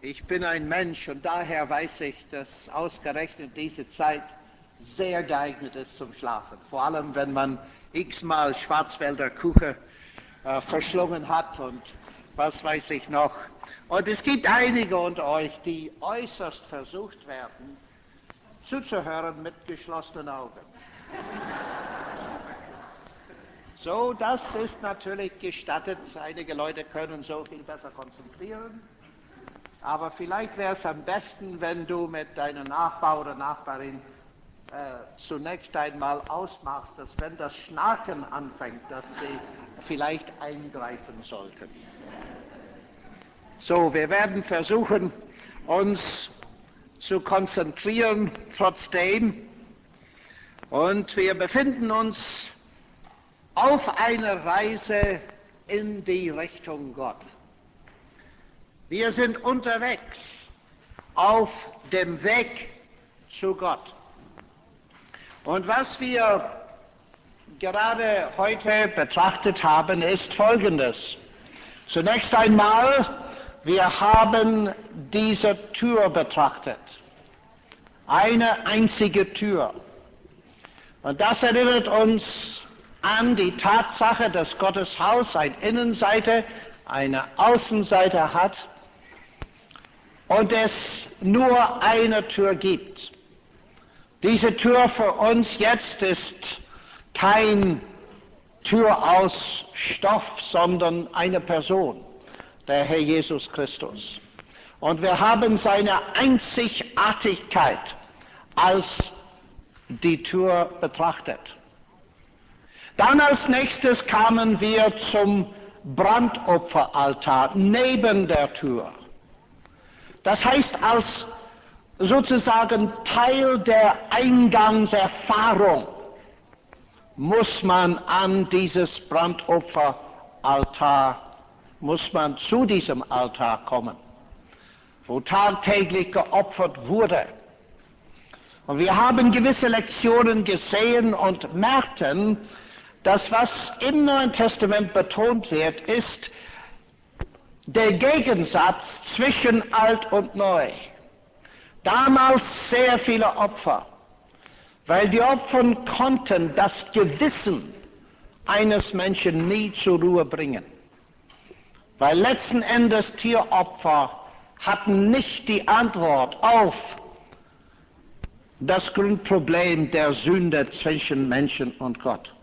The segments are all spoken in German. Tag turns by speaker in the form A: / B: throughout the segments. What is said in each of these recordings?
A: Ich bin ein Mensch und daher weiß ich, dass ausgerechnet diese Zeit sehr geeignet ist zum Schlafen. Vor allem, wenn man x-mal Schwarzwälder Kuchen verschlungen hat und was weiß ich noch. Und es gibt einige unter euch, die äußerst versucht werden, zuzuhören mit geschlossenen Augen. So, das ist natürlich gestattet. Einige Leute können so viel besser konzentrieren. Aber vielleicht wäre es am besten, wenn du mit deinem Nachbar oder Nachbarin zunächst einmal ausmachst, dass wenn das Schnarchen anfängt, dass sie vielleicht eingreifen sollten. So, wir werden versuchen, uns zu konzentrieren trotzdem. Und wir befinden uns auf einer Reise in die Richtung Gott. Wir sind unterwegs auf dem Weg zu Gott. Und was wir gerade heute betrachtet haben, ist Folgendes. Zunächst einmal, wir haben diese Tür betrachtet. Eine einzige Tür. Und das erinnert uns an die Tatsache, dass Gottes Haus eine Innenseite, eine Außenseite hat und es nur eine Tür gibt. Diese Tür für uns jetzt ist kein Tür aus Stoff, sondern eine Person, der Herr Jesus Christus. Und wir haben seine Einzigartigkeit als die Tür betrachtet. Dann als nächstes kamen wir zum Brandopferaltar neben der Tür. Das heißt, als sozusagen Teil der Eingangserfahrung muss man an dieses Brandopferaltar, muss man zu diesem Altar kommen, wo tagtäglich geopfert wurde. Und wir haben gewisse Lektionen gesehen und merkten, dass was im Neuen Testament betont wird, ist der Gegensatz zwischen Alt und Neu. Damals sehr viele Opfer, weil die Opfer konnten das Gewissen eines Menschen nie zur Ruhe bringen. Weil letzten Endes Tieropfer hatten nicht die Antwort auf das Grundproblem der Sünde zwischen Menschen und Gott.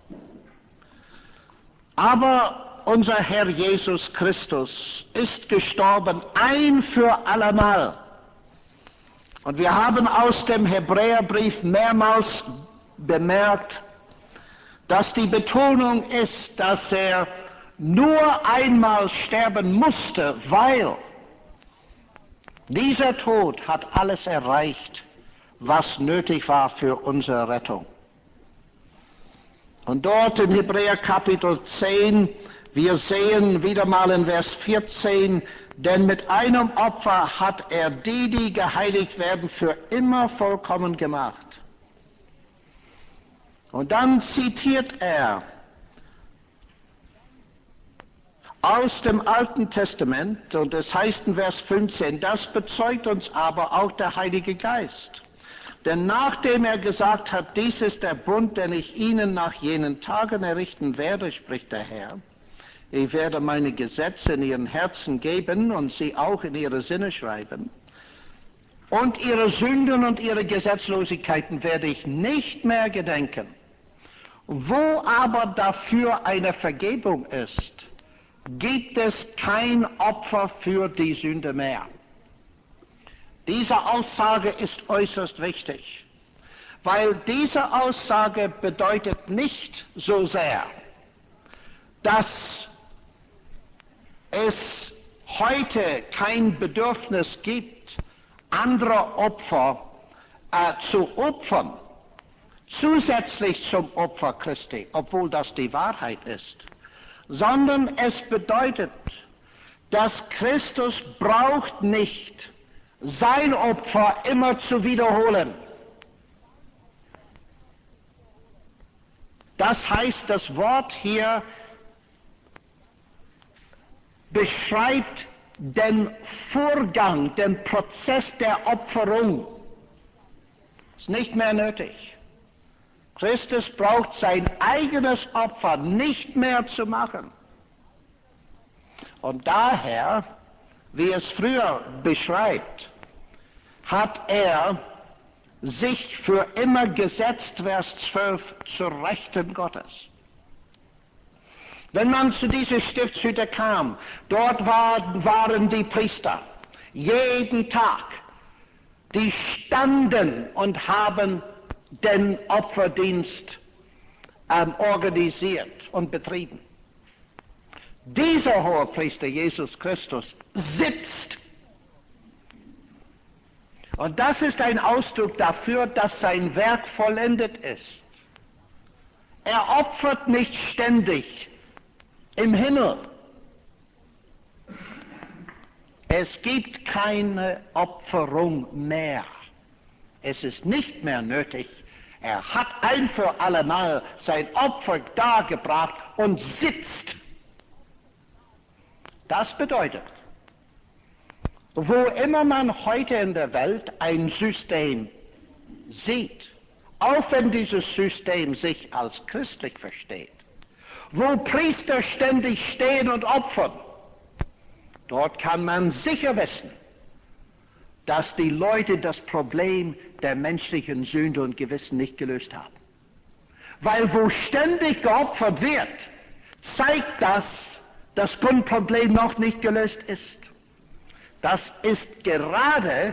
A: Aber unser Herr Jesus Christus ist gestorben ein für allemal. Und wir haben aus dem Hebräerbrief mehrmals bemerkt, dass die Betonung ist, dass er nur einmal sterben musste, weil dieser Tod hat alles erreicht, was nötig war für unsere Rettung. Und dort in Hebräer Kapitel 10, wir sehen wieder mal in Vers 14, denn mit einem Opfer hat er die, die geheiligt werden, für immer vollkommen gemacht. Und dann zitiert er aus dem Alten Testament, und es heißt in Vers 15, das bezeugt uns aber auch der Heilige Geist. Denn nachdem er gesagt hat, dies ist der Bund, den ich ihnen nach jenen Tagen errichten werde, spricht der Herr, ich werde meine Gesetze in ihren Herzen geben und sie auch in ihre Sinne schreiben. Und ihre Sünden und ihre Gesetzlosigkeiten werde ich nicht mehr gedenken. Wo aber dafür eine Vergebung ist, gibt es kein Opfer für die Sünde mehr. Diese Aussage ist äußerst wichtig, weil diese Aussage bedeutet nicht so sehr, dass es heute kein Bedürfnis gibt, andere Opfer zu opfern, zusätzlich zum Opfer Christi, obwohl das die Wahrheit ist, sondern es bedeutet, dass Christus braucht nicht sein Opfer immer zu wiederholen. Das heißt, das Wort hier beschreibt den Vorgang, den Prozess der Opferung. Ist nicht mehr nötig. Christus braucht sein eigenes Opfer nicht mehr zu machen. Und daher, wie es früher beschreibt, hat er sich für immer gesetzt, Vers 12, zur Rechten Gottes. Wenn man zu dieser Stiftshütte kam, dort waren die Priester, jeden Tag, die standen und haben den Opferdienst organisiert und betrieben. Dieser Hohepriester, Jesus Christus, sitzt. Und das ist ein Ausdruck dafür, dass sein Werk vollendet ist. Er opfert nicht ständig im Himmel. Es gibt keine Opferung mehr. Es ist nicht mehr nötig. Er hat ein für allemal sein Opfer dargebracht und sitzt. Das bedeutet, wo immer man heute in der Welt ein System sieht, auch wenn dieses System sich als christlich versteht, wo Priester ständig stehen und opfern, dort kann man sicher wissen, dass die Leute das Problem der menschlichen Sünde und Gewissen nicht gelöst haben. Weil wo ständig geopfert wird, zeigt das, das Grundproblem noch nicht gelöst ist. Das ist gerade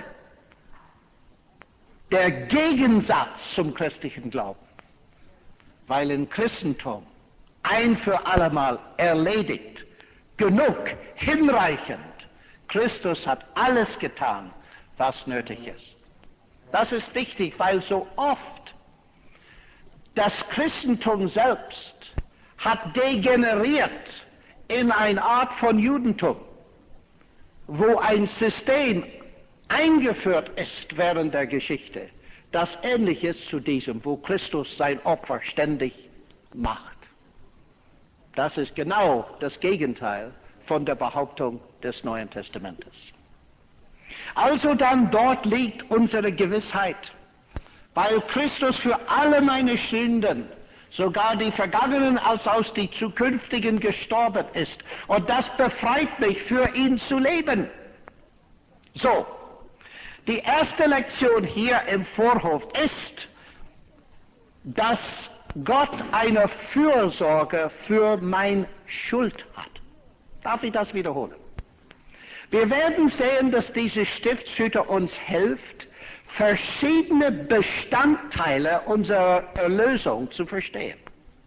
A: der Gegensatz zum christlichen Glauben. Weil im Christentum ein für allemal erledigt, genug, hinreichend, Christus hat alles getan, was nötig ist. Das ist wichtig, weil so oft das Christentum selbst hat degeneriert in eine Art von Judentum, wo ein System eingeführt ist während der Geschichte, das ähnlich ist zu diesem, wo Christus sein Opfer ständig macht. Das ist genau das Gegenteil von der Behauptung des Neuen Testamentes. Also dann dort liegt unsere Gewissheit, weil Christus für alle meine Sünden, sogar die vergangenen als auch die zukünftigen, gestorben ist. Und das befreit mich, für ihn zu leben. So, die erste Lektion hier im Vorhof ist, dass Gott eine Fürsorge für meine Schuld hat. Darf ich das wiederholen? Wir werden sehen, dass diese Stiftshütte uns hilft, verschiedene Bestandteile unserer Erlösung zu verstehen.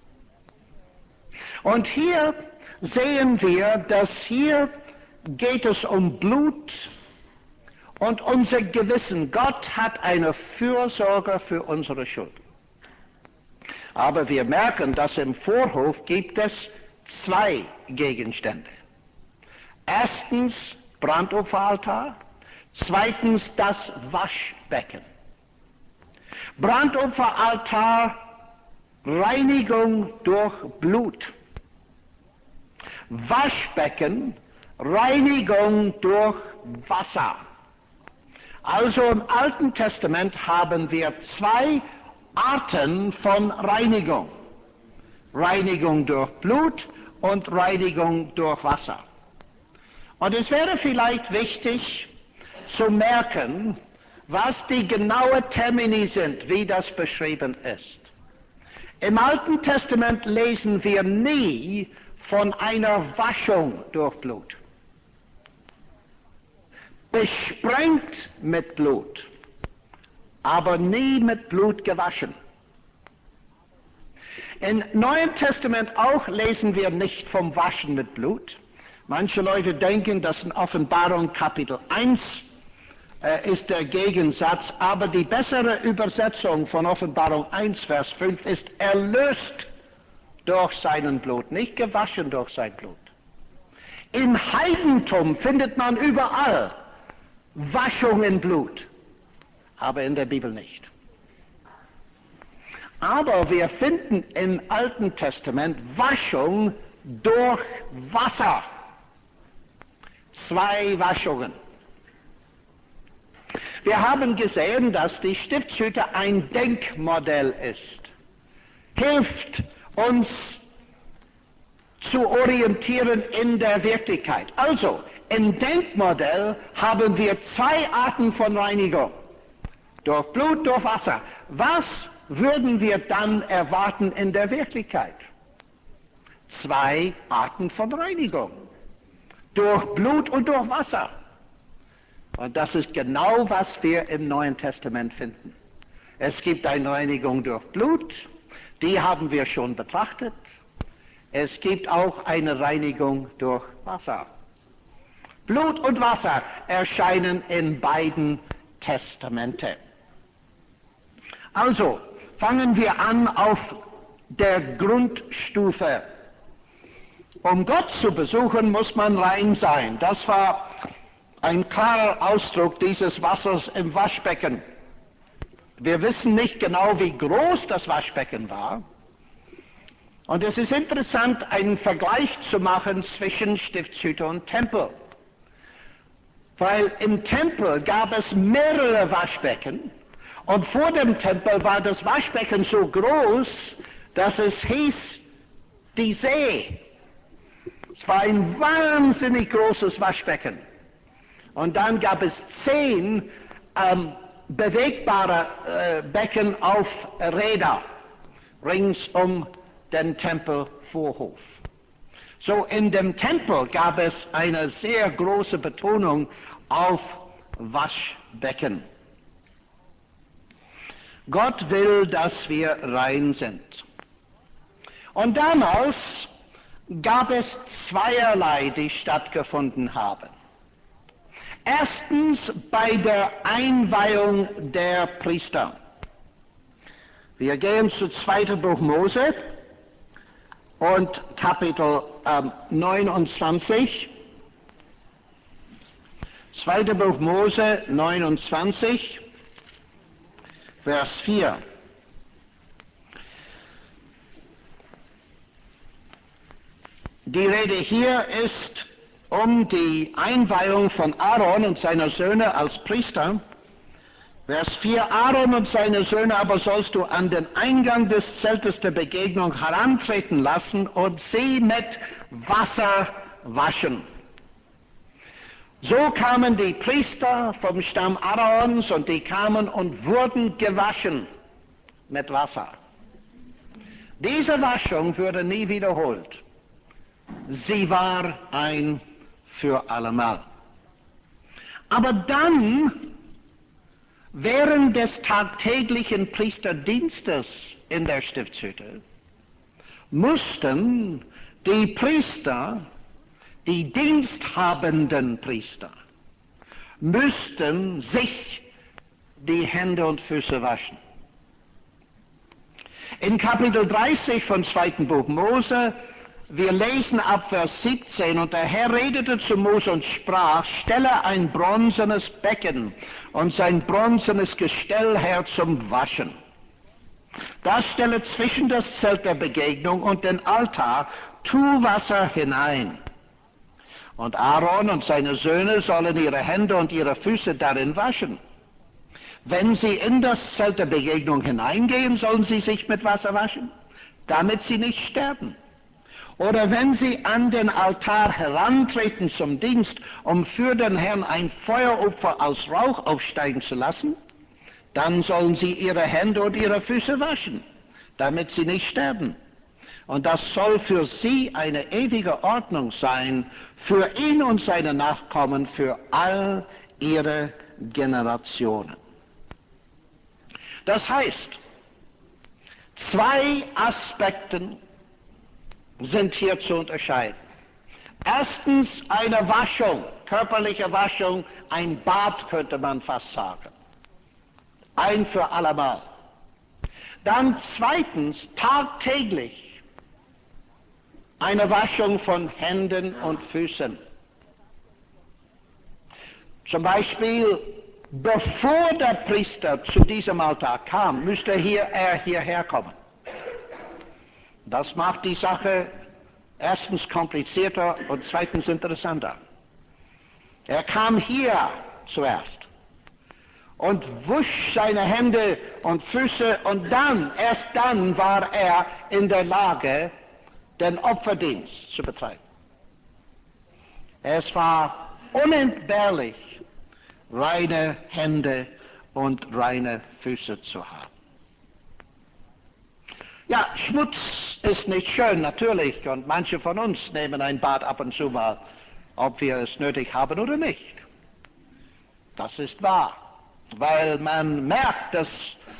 A: Und hier sehen wir, dass hier geht es um Blut und unser Gewissen. Gott hat eine Fürsorge für unsere Schuld. Aber wir merken, dass im Vorhof gibt es zwei Gegenstände. Erstens Brandopferaltar, zweitens das Waschbecken. Brandopferaltar, Reinigung durch Blut. Waschbecken, Reinigung durch Wasser. Also im Alten Testament haben wir zwei Arten von Reinigung. Reinigung durch Blut und Reinigung durch Wasser. Und es wäre vielleicht wichtig zu merken, was die genauen Termini sind, wie das beschrieben ist. Im Alten Testament lesen wir nie von einer Waschung durch Blut. Besprengt mit Blut, aber nie mit Blut gewaschen. Im Neuen Testament auch lesen wir nicht vom Waschen mit Blut. Manche Leute denken, dass in Offenbarung Kapitel 1 ist der Gegensatz, aber die bessere Übersetzung von Offenbarung 1, Vers 5 ist erlöst durch seinen Blut, nicht gewaschen durch sein Blut. Im Heidentum findet man überall Waschung in Blut, aber in der Bibel nicht. Aber wir finden im Alten Testament Waschung durch Wasser. 2 Waschungen. Wir haben gesehen, dass die Stiftshütte ein Denkmodell ist. Hilft uns zu orientieren in der Wirklichkeit. Also, im Denkmodell haben wir 2 Arten von Reinigung. Durch Blut, durch Wasser. Was würden wir dann erwarten in der Wirklichkeit? 2 Arten von Reinigung. Durch Blut und durch Wasser. Und das ist genau, was wir im Neuen Testament finden. Es gibt eine Reinigung durch Blut, die haben wir schon betrachtet. Es gibt auch eine Reinigung durch Wasser. Blut und Wasser erscheinen in beiden Testamenten. Also, fangen wir an auf der Grundstufe. Um Gott zu besuchen, muss man rein sein. Das war ein klarer Ausdruck dieses Wassers im Waschbecken. Wir wissen nicht genau, wie groß das Waschbecken war. Und es ist interessant, einen Vergleich zu machen zwischen Stiftshütte und Tempel. Weil im Tempel gab es mehrere Waschbecken und vor dem Tempel war das Waschbecken so groß, dass es hieß, die See. Es war ein wahnsinnig großes Waschbecken. Und dann gab es 10 bewegbare Becken auf Räder rings um den Tempelvorhof. So in dem Tempel gab es eine sehr große Betonung auf Waschbecken. Gott will, dass wir rein sind. Und damals gab es zweierlei, die stattgefunden haben. Erstens bei der Einweihung der Priester. Wir gehen zu 2. Buch Mose und Kapitel 29. 2. Buch Mose 29, Vers 4. Die Rede hier ist um die Einweihung von Aaron und seiner Söhne als Priester. Vers 4, Aaron und seine Söhne aber sollst du an den Eingang des Zeltes der Begegnung herantreten lassen und sie mit Wasser waschen. So kamen die Priester vom Stamm Aarons und die kamen und wurden gewaschen mit Wasser. Diese Waschung wurde nie wiederholt. Sie war ein für allemal. Aber dann, während des tagtäglichen Priesterdienstes in der Stiftshütte, mussten die Priester, die diensthabenden Priester, müssten sich die Hände und Füße waschen. In Kapitel 30 von 2. Buch Mose, wir lesen ab Vers 17, und der Herr redete zu Mose und sprach, stelle ein bronzenes Becken und sein bronzenes Gestell her zum Waschen. Das stelle zwischen das Zelt der Begegnung und den Altar, tu Wasser hinein. Und Aaron und seine Söhne sollen ihre Hände und ihre Füße darin waschen. Wenn sie in das Zelt der Begegnung hineingehen, sollen sie sich mit Wasser waschen, damit sie nicht sterben. Oder wenn sie an den Altar herantreten zum Dienst, um für den Herrn ein Feueropfer aus Rauch aufsteigen zu lassen, dann sollen sie ihre Hände und ihre Füße waschen, damit sie nicht sterben. Und das soll für sie eine ewige Ordnung sein, für ihn und seine Nachkommen, für all ihre Generationen. Das heißt, 2 Aspekten sind hier zu unterscheiden. Erstens eine Waschung, körperliche Waschung, ein Bad könnte man fast sagen. Ein für allemal. Dann zweitens tagtäglich eine Waschung von Händen und Füßen. Zum Beispiel, bevor der Priester zu diesem Altar kam, müsste er hierher kommen. Das macht die Sache erstens komplizierter und zweitens interessanter. Er kam hier zuerst und wusch seine Hände und Füße und dann, erst dann war er in der Lage, den Opferdienst zu betreiben. Es war unentbehrlich, reine Hände und reine Füße zu haben. Ja, Schmutz ist nicht schön, natürlich, und manche von uns nehmen ein Bad ab und zu mal, ob wir es nötig haben oder nicht. Das ist wahr, weil man merkt, dass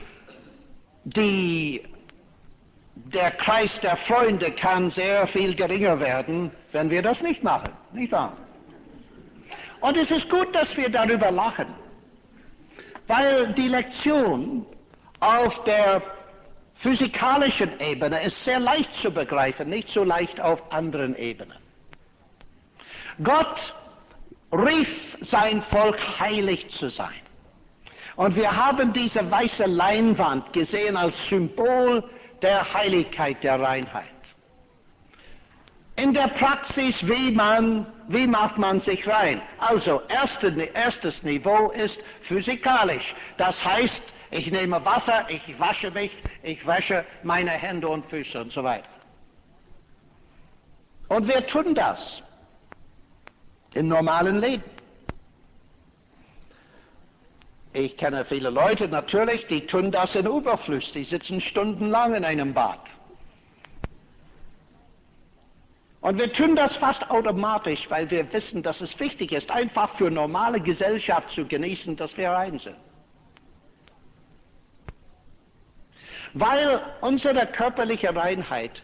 A: der Kreis der Freunde kann sehr viel geringer werden, wenn wir das nicht machen, nicht wahr? Und es ist gut, dass wir darüber lachen, weil die Lektion auf der physikalischen Ebene ist sehr leicht zu begreifen, nicht so leicht auf anderen Ebenen. Gott rief sein Volk, heilig zu sein. Und wir haben diese weiße Leinwand gesehen als Symbol der Heiligkeit, der Reinheit. In der Praxis, wie macht man sich rein? Also, erstes Niveau ist physikalisch. Das heißt, ich nehme Wasser, ich wasche mich, ich wasche meine Hände und Füße und so weiter. Und wir tun das im normalen Leben. Ich kenne viele Leute natürlich, die tun das in Überfluss, die sitzen stundenlang in einem Bad. Und wir tun das fast automatisch, weil wir wissen, dass es wichtig ist, einfach für normale Gesellschaft zu genießen, dass wir rein sind. Weil unsere körperliche Reinheit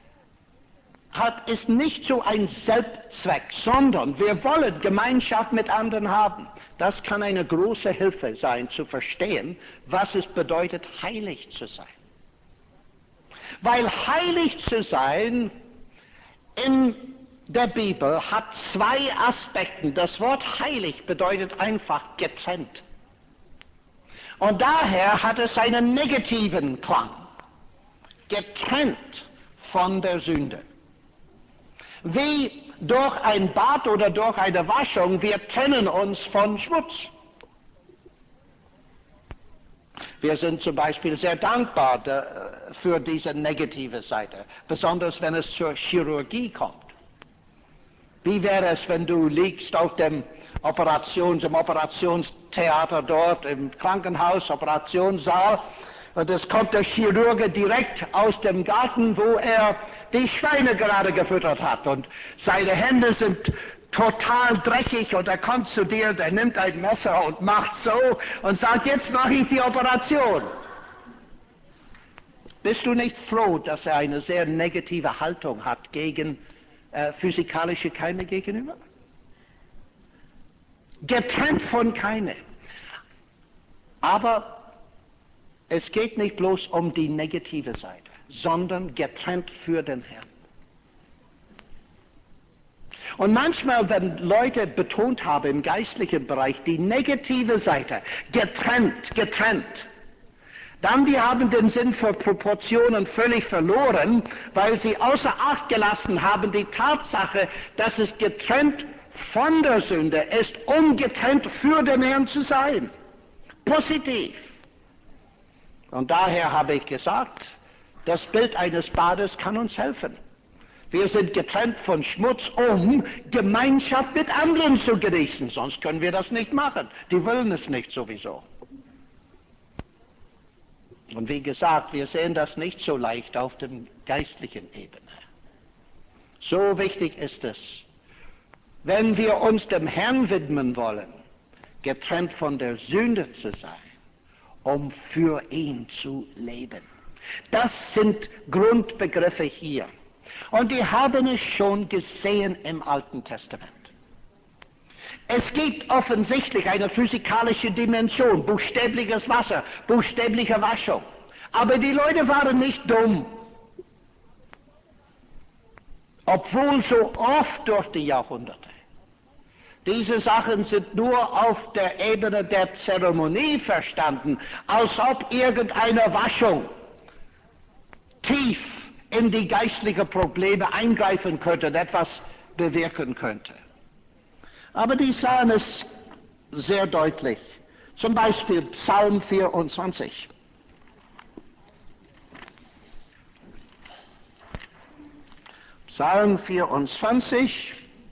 A: ist nicht so ein Selbstzweck, sondern wir wollen Gemeinschaft mit anderen haben. Das kann eine große Hilfe sein, zu verstehen, was es bedeutet, heilig zu sein. Weil heilig zu sein in der Bibel hat zwei Aspekte. Das Wort heilig bedeutet einfach getrennt. Und daher hat es einen negativen Klang. Getrennt von der Sünde. Wie durch ein Bad oder durch eine Waschung, wir trennen uns von Schmutz. Wir sind zum Beispiel sehr dankbar für diese negative Seite, besonders wenn es zur Chirurgie kommt. Wie wäre es, wenn du liegst auf dem im Operationstheater dort, im Krankenhaus, Operationssaal, und es kommt der Chirurge direkt aus dem Garten, wo er die Schweine gerade gefüttert hat, und seine Hände sind total dreckig, und er kommt zu dir, der nimmt ein Messer und macht so und sagt, jetzt mache ich die Operation. Bist du nicht froh, dass er eine sehr negative Haltung hat gegen physikalische Keime gegenüber? Getrennt von Keime. Aber es geht nicht bloß um die negative Seite, sondern getrennt für den Herrn. Und manchmal, wenn Leute betont haben im geistlichen Bereich die negative Seite, getrennt, dann die haben den Sinn für Proportionen völlig verloren, weil sie außer Acht gelassen haben die Tatsache, dass es getrennt von der Sünde ist, um getrennt für den Herrn zu sein. Positiv. Und daher habe ich gesagt, das Bild eines Bades kann uns helfen. Wir sind getrennt von Schmutz, um Gemeinschaft mit anderen zu genießen. Sonst können wir das nicht machen. Die wollen es nicht sowieso. Und wie gesagt, wir sehen das nicht so leicht auf der geistlichen Ebene. So wichtig ist es, wenn wir uns dem Herrn widmen wollen, getrennt von der Sünde zu sein, um für ihn zu leben. Das sind Grundbegriffe hier. Und die haben es schon gesehen im Alten Testament. Es gibt offensichtlich eine physikalische Dimension, buchstäbliches Wasser, buchstäbliche Waschung. Aber die Leute waren nicht dumm. Obwohl so oft durch die Jahrhunderte. Diese Sachen sind nur auf der Ebene der Zeremonie verstanden, als ob irgendeine Waschung tief in die geistlichen Probleme eingreifen könnte und etwas bewirken könnte. Aber die sahen es sehr deutlich. Zum Beispiel Psalm 24. Psalm 24.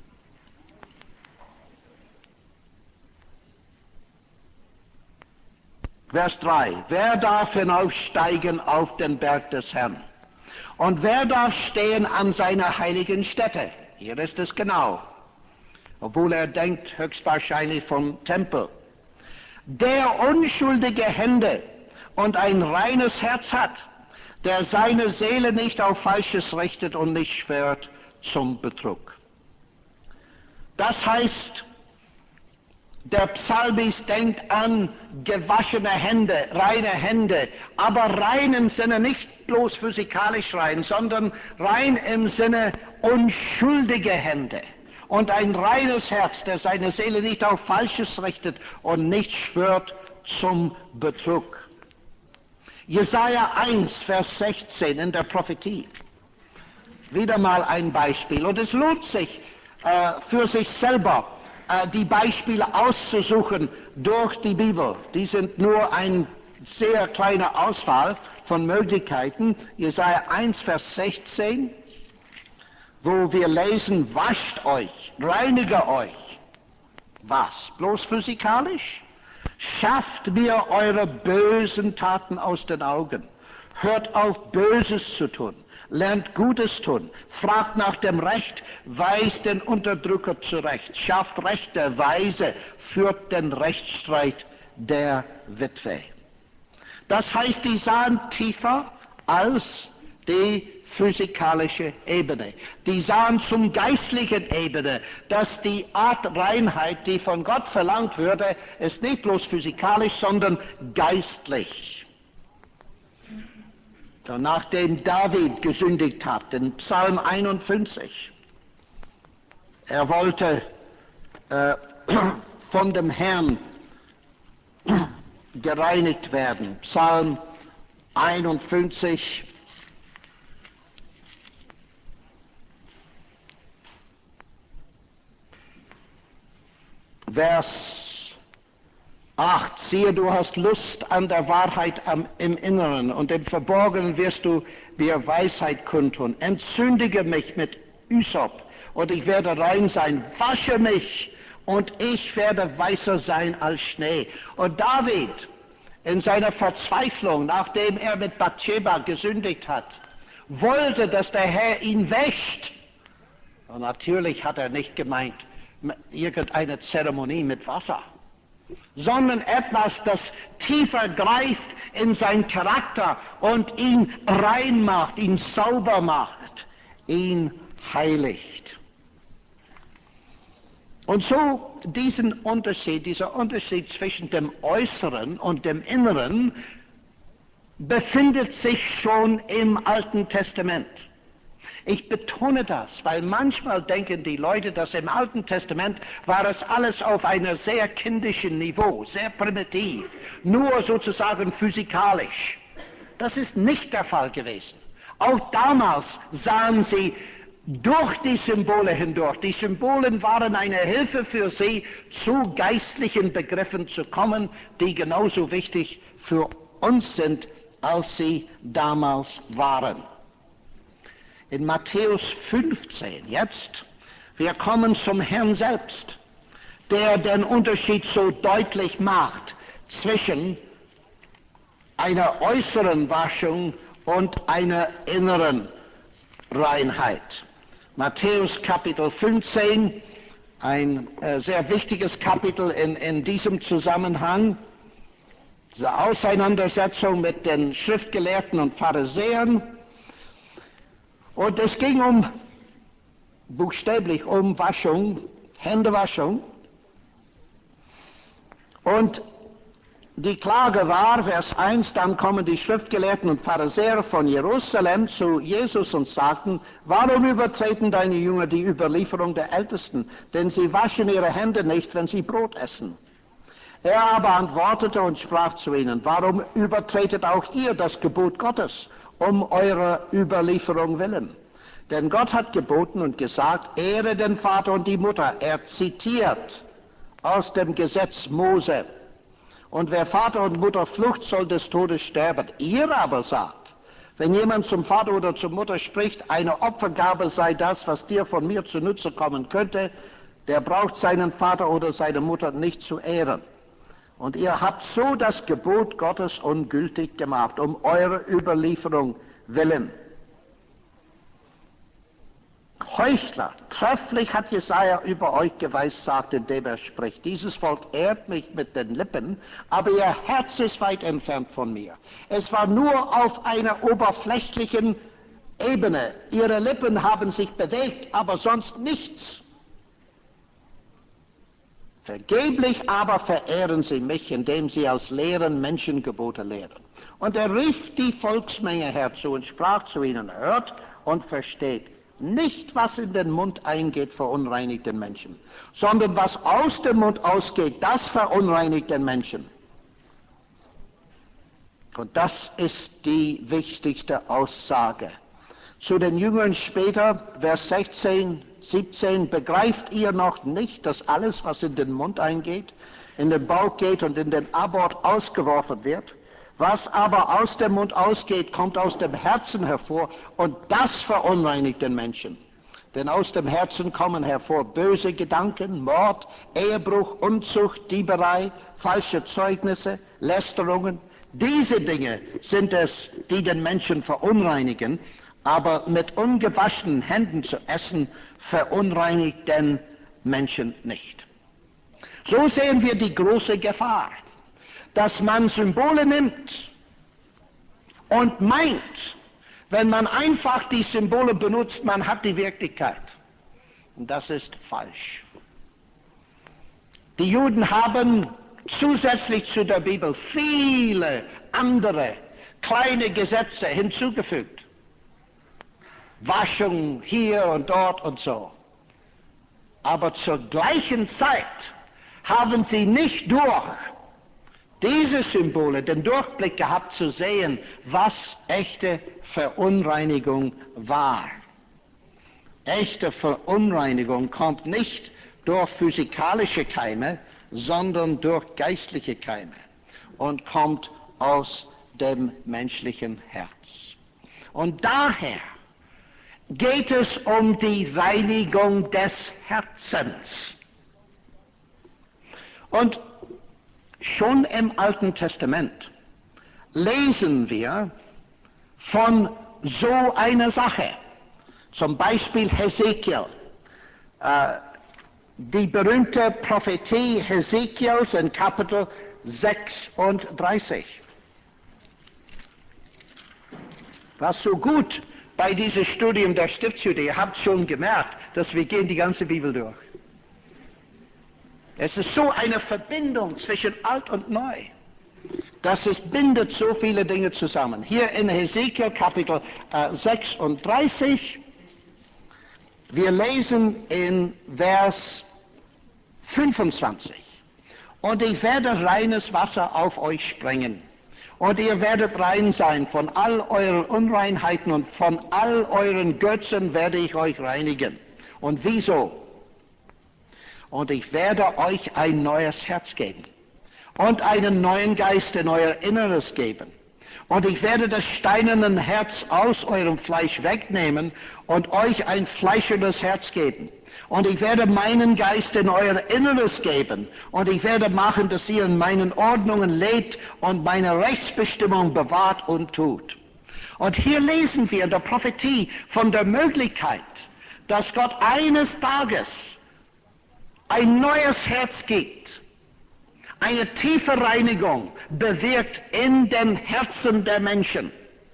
A: Vers 3. Wer darf hinaufsteigen auf den Berg des Herrn? Und wer darf stehen an seiner heiligen Stätte? Hier ist es genau. Obwohl er denkt höchstwahrscheinlich vom Tempel. Der unschuldige Hände und ein reines Herz hat, der seine Seele nicht auf Falsches richtet und nicht schwört zum Betrug. Das heißt, der Psalmist denkt an gewaschene Hände, reine Hände, aber rein im Sinne nicht bloß physikalisch rein, sondern rein im Sinne unschuldige Hände und ein reines Herz, der seine Seele nicht auf Falsches richtet und nicht schwört zum Betrug. Jesaja 1, Vers 16 in der Prophetie. Wieder mal ein Beispiel. Und es lohnt sich für sich selber, die Beispiele auszusuchen durch die Bibel. Die sind nur ein sehr kleiner Auswahl von Möglichkeiten. Jesaja 1, Vers 16, wo wir lesen, wascht euch, reinige euch. Was? Bloß physikalisch? Schafft mir eure bösen Taten aus den Augen. Hört auf, Böses zu tun. Lernt Gutes tun. Fragt nach dem Recht. Weist den Unterdrücker zurecht. Schafft rechte Weise. Führt den Rechtsstreit der Witwe. Das heißt, die sahen tiefer als die physikalische Ebene. Die sahen zum geistlichen Ebene, dass die Art Reinheit, die von Gott verlangt würde, ist nicht bloß physikalisch, sondern geistlich. Und nachdem David gesündigt hat, in Psalm 51, er wollte von dem Herrn gereinigt werden. Psalm 51, Vers 8, siehe, du hast Lust an der Wahrheit im Inneren und im Verborgenen wirst du dir Weisheit kundtun. Entzündige mich mit Ysop und ich werde rein sein. Wasche mich und ich werde weißer sein als Schnee. Und David in seiner Verzweiflung, nachdem er mit Bathsheba gesündigt hat, wollte, dass der Herr ihn wäscht. Und natürlich hat er nicht gemeint, irgendeine Zeremonie mit Wasser, sondern etwas, das tiefer greift in seinen Charakter und ihn rein macht, ihn sauber macht, ihn heiligt. Und so dieser Unterschied zwischen dem Äußeren und dem Inneren befindet sich schon im Alten Testament. Ich betone das, weil manchmal denken die Leute, dass im Alten Testament war es alles auf einem sehr kindischen Niveau, sehr primitiv, nur sozusagen physikalisch. Das ist nicht der Fall gewesen. Auch damals sahen sie durch die Symbole hindurch. Die Symbole waren eine Hilfe für sie, zu geistlichen Begriffen zu kommen, die genauso wichtig für uns sind, als sie damals waren. In Matthäus 15 jetzt, wir kommen zum Herrn selbst, der den Unterschied so deutlich macht zwischen einer äußeren Waschung und einer inneren Reinheit. Matthäus Kapitel 15, ein sehr wichtiges Kapitel in diesem Zusammenhang, diese Auseinandersetzung mit den Schriftgelehrten und Pharisäern. Und es ging buchstäblich um Waschung, Händewaschung. Und die Klage war, Vers 1, dann kommen die Schriftgelehrten und Pharisäer von Jerusalem zu Jesus und sagten, warum übertreten deine Jünger die Überlieferung der Ältesten? Denn sie waschen ihre Hände nicht, wenn sie Brot essen. Er aber antwortete und sprach zu ihnen, warum übertretet auch ihr das Gebot Gottes, um eurer Überlieferung willen? Denn Gott hat geboten und gesagt, ehre den Vater und die Mutter. Er zitiert aus dem Gesetz Mose. Und wer Vater und Mutter flucht, soll des Todes sterben. Ihr aber sagt, wenn jemand zum Vater oder zur Mutter spricht, eine Opfergabe sei das, was dir von mir zunutze kommen könnte, der braucht seinen Vater oder seine Mutter nicht zu ehren. Und ihr habt so das Gebot Gottes ungültig gemacht, um eure Überlieferung willen. Heuchler, trefflich hat Jesaja über euch geweissagt, indem er spricht, dieses Volk ehrt mich mit den Lippen, aber ihr Herz ist weit entfernt von mir. Es war nur auf einer oberflächlichen Ebene. Ihre Lippen haben sich bewegt, aber sonst nichts. Vergeblich aber verehren sie mich, indem sie aus leeren Menschengebote lehren. Und er rief die Volksmenge herzu und sprach zu ihnen, hört und versteht. Nicht, was in den Mund eingeht, verunreinigt den Menschen, sondern was aus dem Mund ausgeht, das verunreinigt den Menschen. Und das ist die wichtigste Aussage. Zu den Jüngern später, Vers 16, 17, begreift ihr noch nicht, dass alles, was in den Mund eingeht, in den Bauch geht und in den Abort ausgeworfen wird? Was aber aus dem Mund ausgeht, kommt aus dem Herzen hervor, und das verunreinigt den Menschen. Denn aus dem Herzen kommen hervor böse Gedanken, Mord, Ehebruch, Unzucht, Dieberei, falsche Zeugnisse, Lästerungen. Diese Dinge sind es, die den Menschen verunreinigen, aber mit ungewaschenen Händen zu essen, verunreinigt den Menschen nicht. So sehen wir die große Gefahr, dass man Symbole nimmt und meint, wenn man einfach die Symbole benutzt, man hat die Wirklichkeit. Und das ist falsch. Die Juden haben zusätzlich zu der Bibel viele andere kleine Gesetze hinzugefügt. Waschung hier und dort und so. Aber zur gleichen Zeit haben sie nicht durch diese Symbole den Durchblick gehabt zu sehen, was echte Verunreinigung war. Echte Verunreinigung kommt nicht durch physikalische Keime, sondern durch geistliche Keime und kommt aus dem menschlichen Herz. Und daher geht es um die Reinigung des Herzens. Und schon im Alten Testament lesen wir von so einer Sache. Zum Beispiel Hesekiel, die berühmte Prophetie Hesekiels in Kapitel 36. Was so gut bei diesem Studium der Stiftshütte, ihr habt schon gemerkt, dass wir gehen die ganze Bibel durch. Es ist so eine Verbindung zwischen Alt und Neu. Das bindet so viele Dinge zusammen. Hier in Hesekiel Kapitel 36, wir lesen in Vers 25. Und ich werde reines Wasser auf euch sprengen. Und ihr werdet rein sein von all euren Unreinheiten und von all euren Götzen werde ich euch reinigen. Und wieso? Und ich werde euch ein neues Herz geben und einen neuen Geist in euer Inneres geben. Und ich werde das steinerne Herz aus eurem Fleisch wegnehmen und euch ein fleischernes Herz geben. Und ich werde meinen Geist in euer Inneres geben. Und ich werde machen, dass ihr in meinen Ordnungen lebt und meine Rechtsbestimmung bewahrt und tut. Und hier lesen wir in der Prophetie von der Möglichkeit, dass Gott eines Tages ein neues Herz gibt, eine tiefe Reinigung bewirkt in den Herzen der Menschen.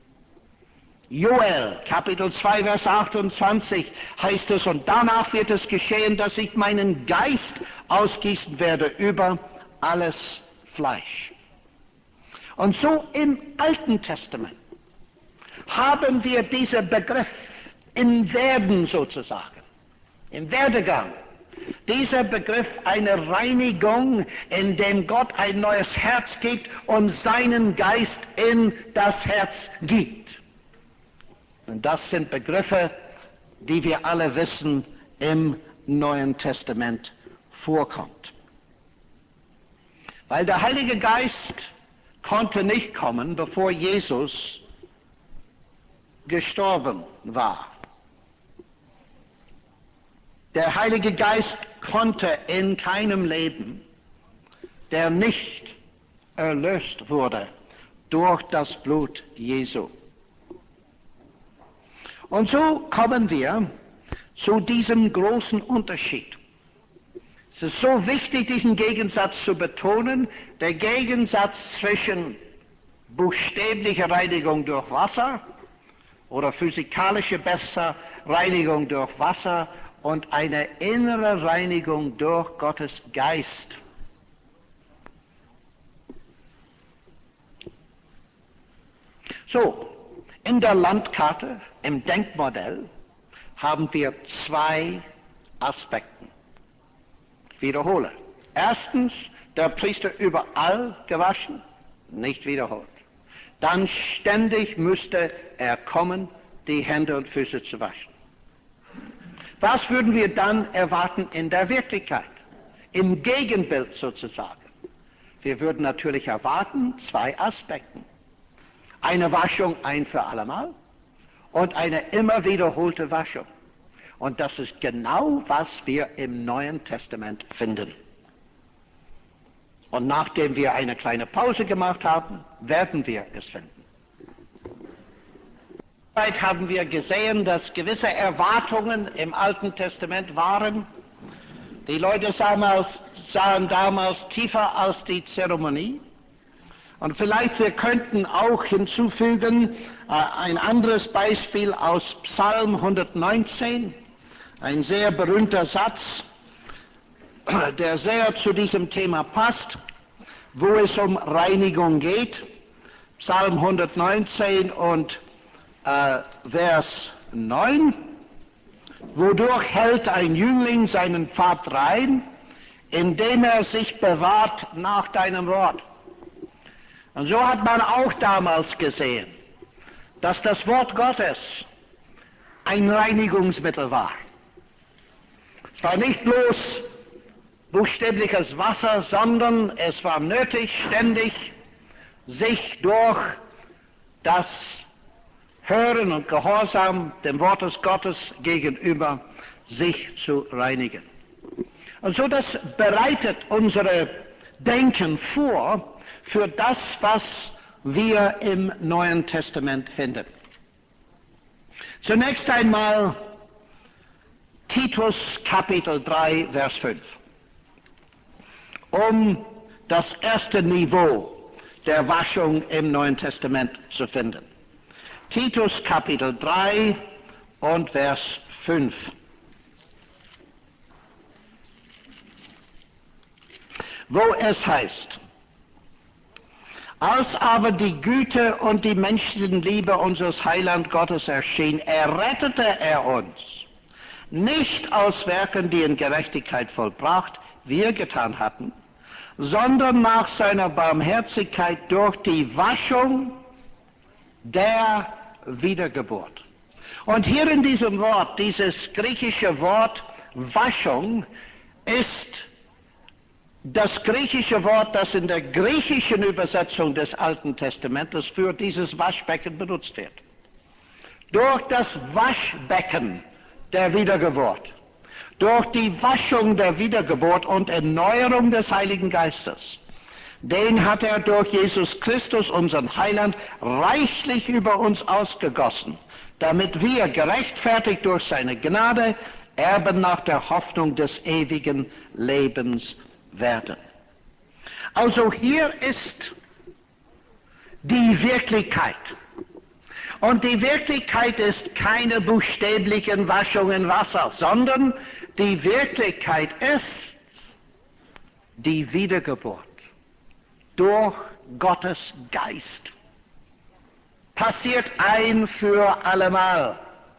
A: Joel, Kapitel 2, Vers 28 heißt es, und danach wird es geschehen, dass ich meinen Geist ausgießen werde über alles Fleisch. Und so im Alten Testament haben wir diesen Begriff im Werden sozusagen, im Werdegang. Dieser Begriff eine Reinigung, in dem Gott ein neues Herz gibt und seinen Geist in das Herz gibt. Und das sind Begriffe, die wir alle wissen, im Neuen Testament vorkommt. Weil der Heilige Geist konnte nicht kommen, bevor Jesus gestorben war. Der Heilige Geist konnte in keinem Leben, der nicht erlöst wurde durch das Blut Jesu. Und so kommen wir zu diesem großen Unterschied. Es ist so wichtig, diesen Gegensatz zu betonen, der Gegensatz zwischen buchstäblicher Reinigung durch Wasser oder physikalische besser Reinigung durch Wasser und eine innere Reinigung durch Gottes Geist. So, in der Landkarte, im Denkmodell, haben wir zwei Aspekte. Ich wiederhole. Erstens, der Priester überall gewaschen, nicht wiederholt. Dann ständig müsste er kommen, die Hände und Füße zu waschen. Was würden wir dann erwarten in der Wirklichkeit? Im Gegenbild sozusagen. Wir würden natürlich erwarten zwei Aspekte. Eine Waschung ein für allemal und eine immer wiederholte Waschung. Und das ist genau, was wir im Neuen Testament finden. Und nachdem wir eine kleine Pause gemacht haben, werden wir es finden. Soweit haben wir gesehen, dass gewisse Erwartungen im Alten Testament waren. Die Leute sahen damals tiefer als die Zeremonie. Und vielleicht wir könnten auch hinzufügen ein anderes Beispiel aus Psalm 119, ein sehr berühmter Satz, der sehr zu diesem Thema passt, wo es um Reinigung geht. Psalm 119 und Vers 9. Wodurch hält ein Jüngling seinen Pfad rein, indem er sich bewahrt nach deinem Wort. Und so hat man auch damals gesehen, dass das Wort Gottes ein Reinigungsmittel war. Es war nicht bloß buchstäbliches Wasser, sondern es war nötig, ständig sich durch das Hören und Gehorsam dem Wort Gottes gegenüber sich zu reinigen. Und so das bereitet unsere Denken vor für das, was wir im Neuen Testament finden. Zunächst einmal Titus Kapitel 3, Vers 5. Um das erste Niveau der Waschung im Neuen Testament zu finden. Titus Kapitel 3 und Vers 5. Wo es heißt: Als aber die Güte und die Menschenliebe unseres Heiland Gottes erschien, errettete er uns, nicht aus Werken, die in Gerechtigkeit vollbracht wir getan hatten, sondern nach seiner Barmherzigkeit durch die Waschung der Wiedergeburt. Und hier in diesem Wort, dieses griechische Wort Waschung, ist das griechische Wort, das in der griechischen Übersetzung des Alten Testamentes für dieses Waschbecken benutzt wird. Durch das Waschbecken der Wiedergeburt, durch die Waschung der Wiedergeburt und Erneuerung des Heiligen Geistes, den hat er durch Jesus Christus, unseren Heiland, reichlich über uns ausgegossen, damit wir, gerechtfertigt durch seine Gnade, Erben nach der Hoffnung des ewigen Lebens werden. Also hier ist die Wirklichkeit. Und die Wirklichkeit ist keine buchstäblichen Waschungen in Wasser, sondern die Wirklichkeit ist die Wiedergeburt durch Gottes Geist. Passiert ein für allemal.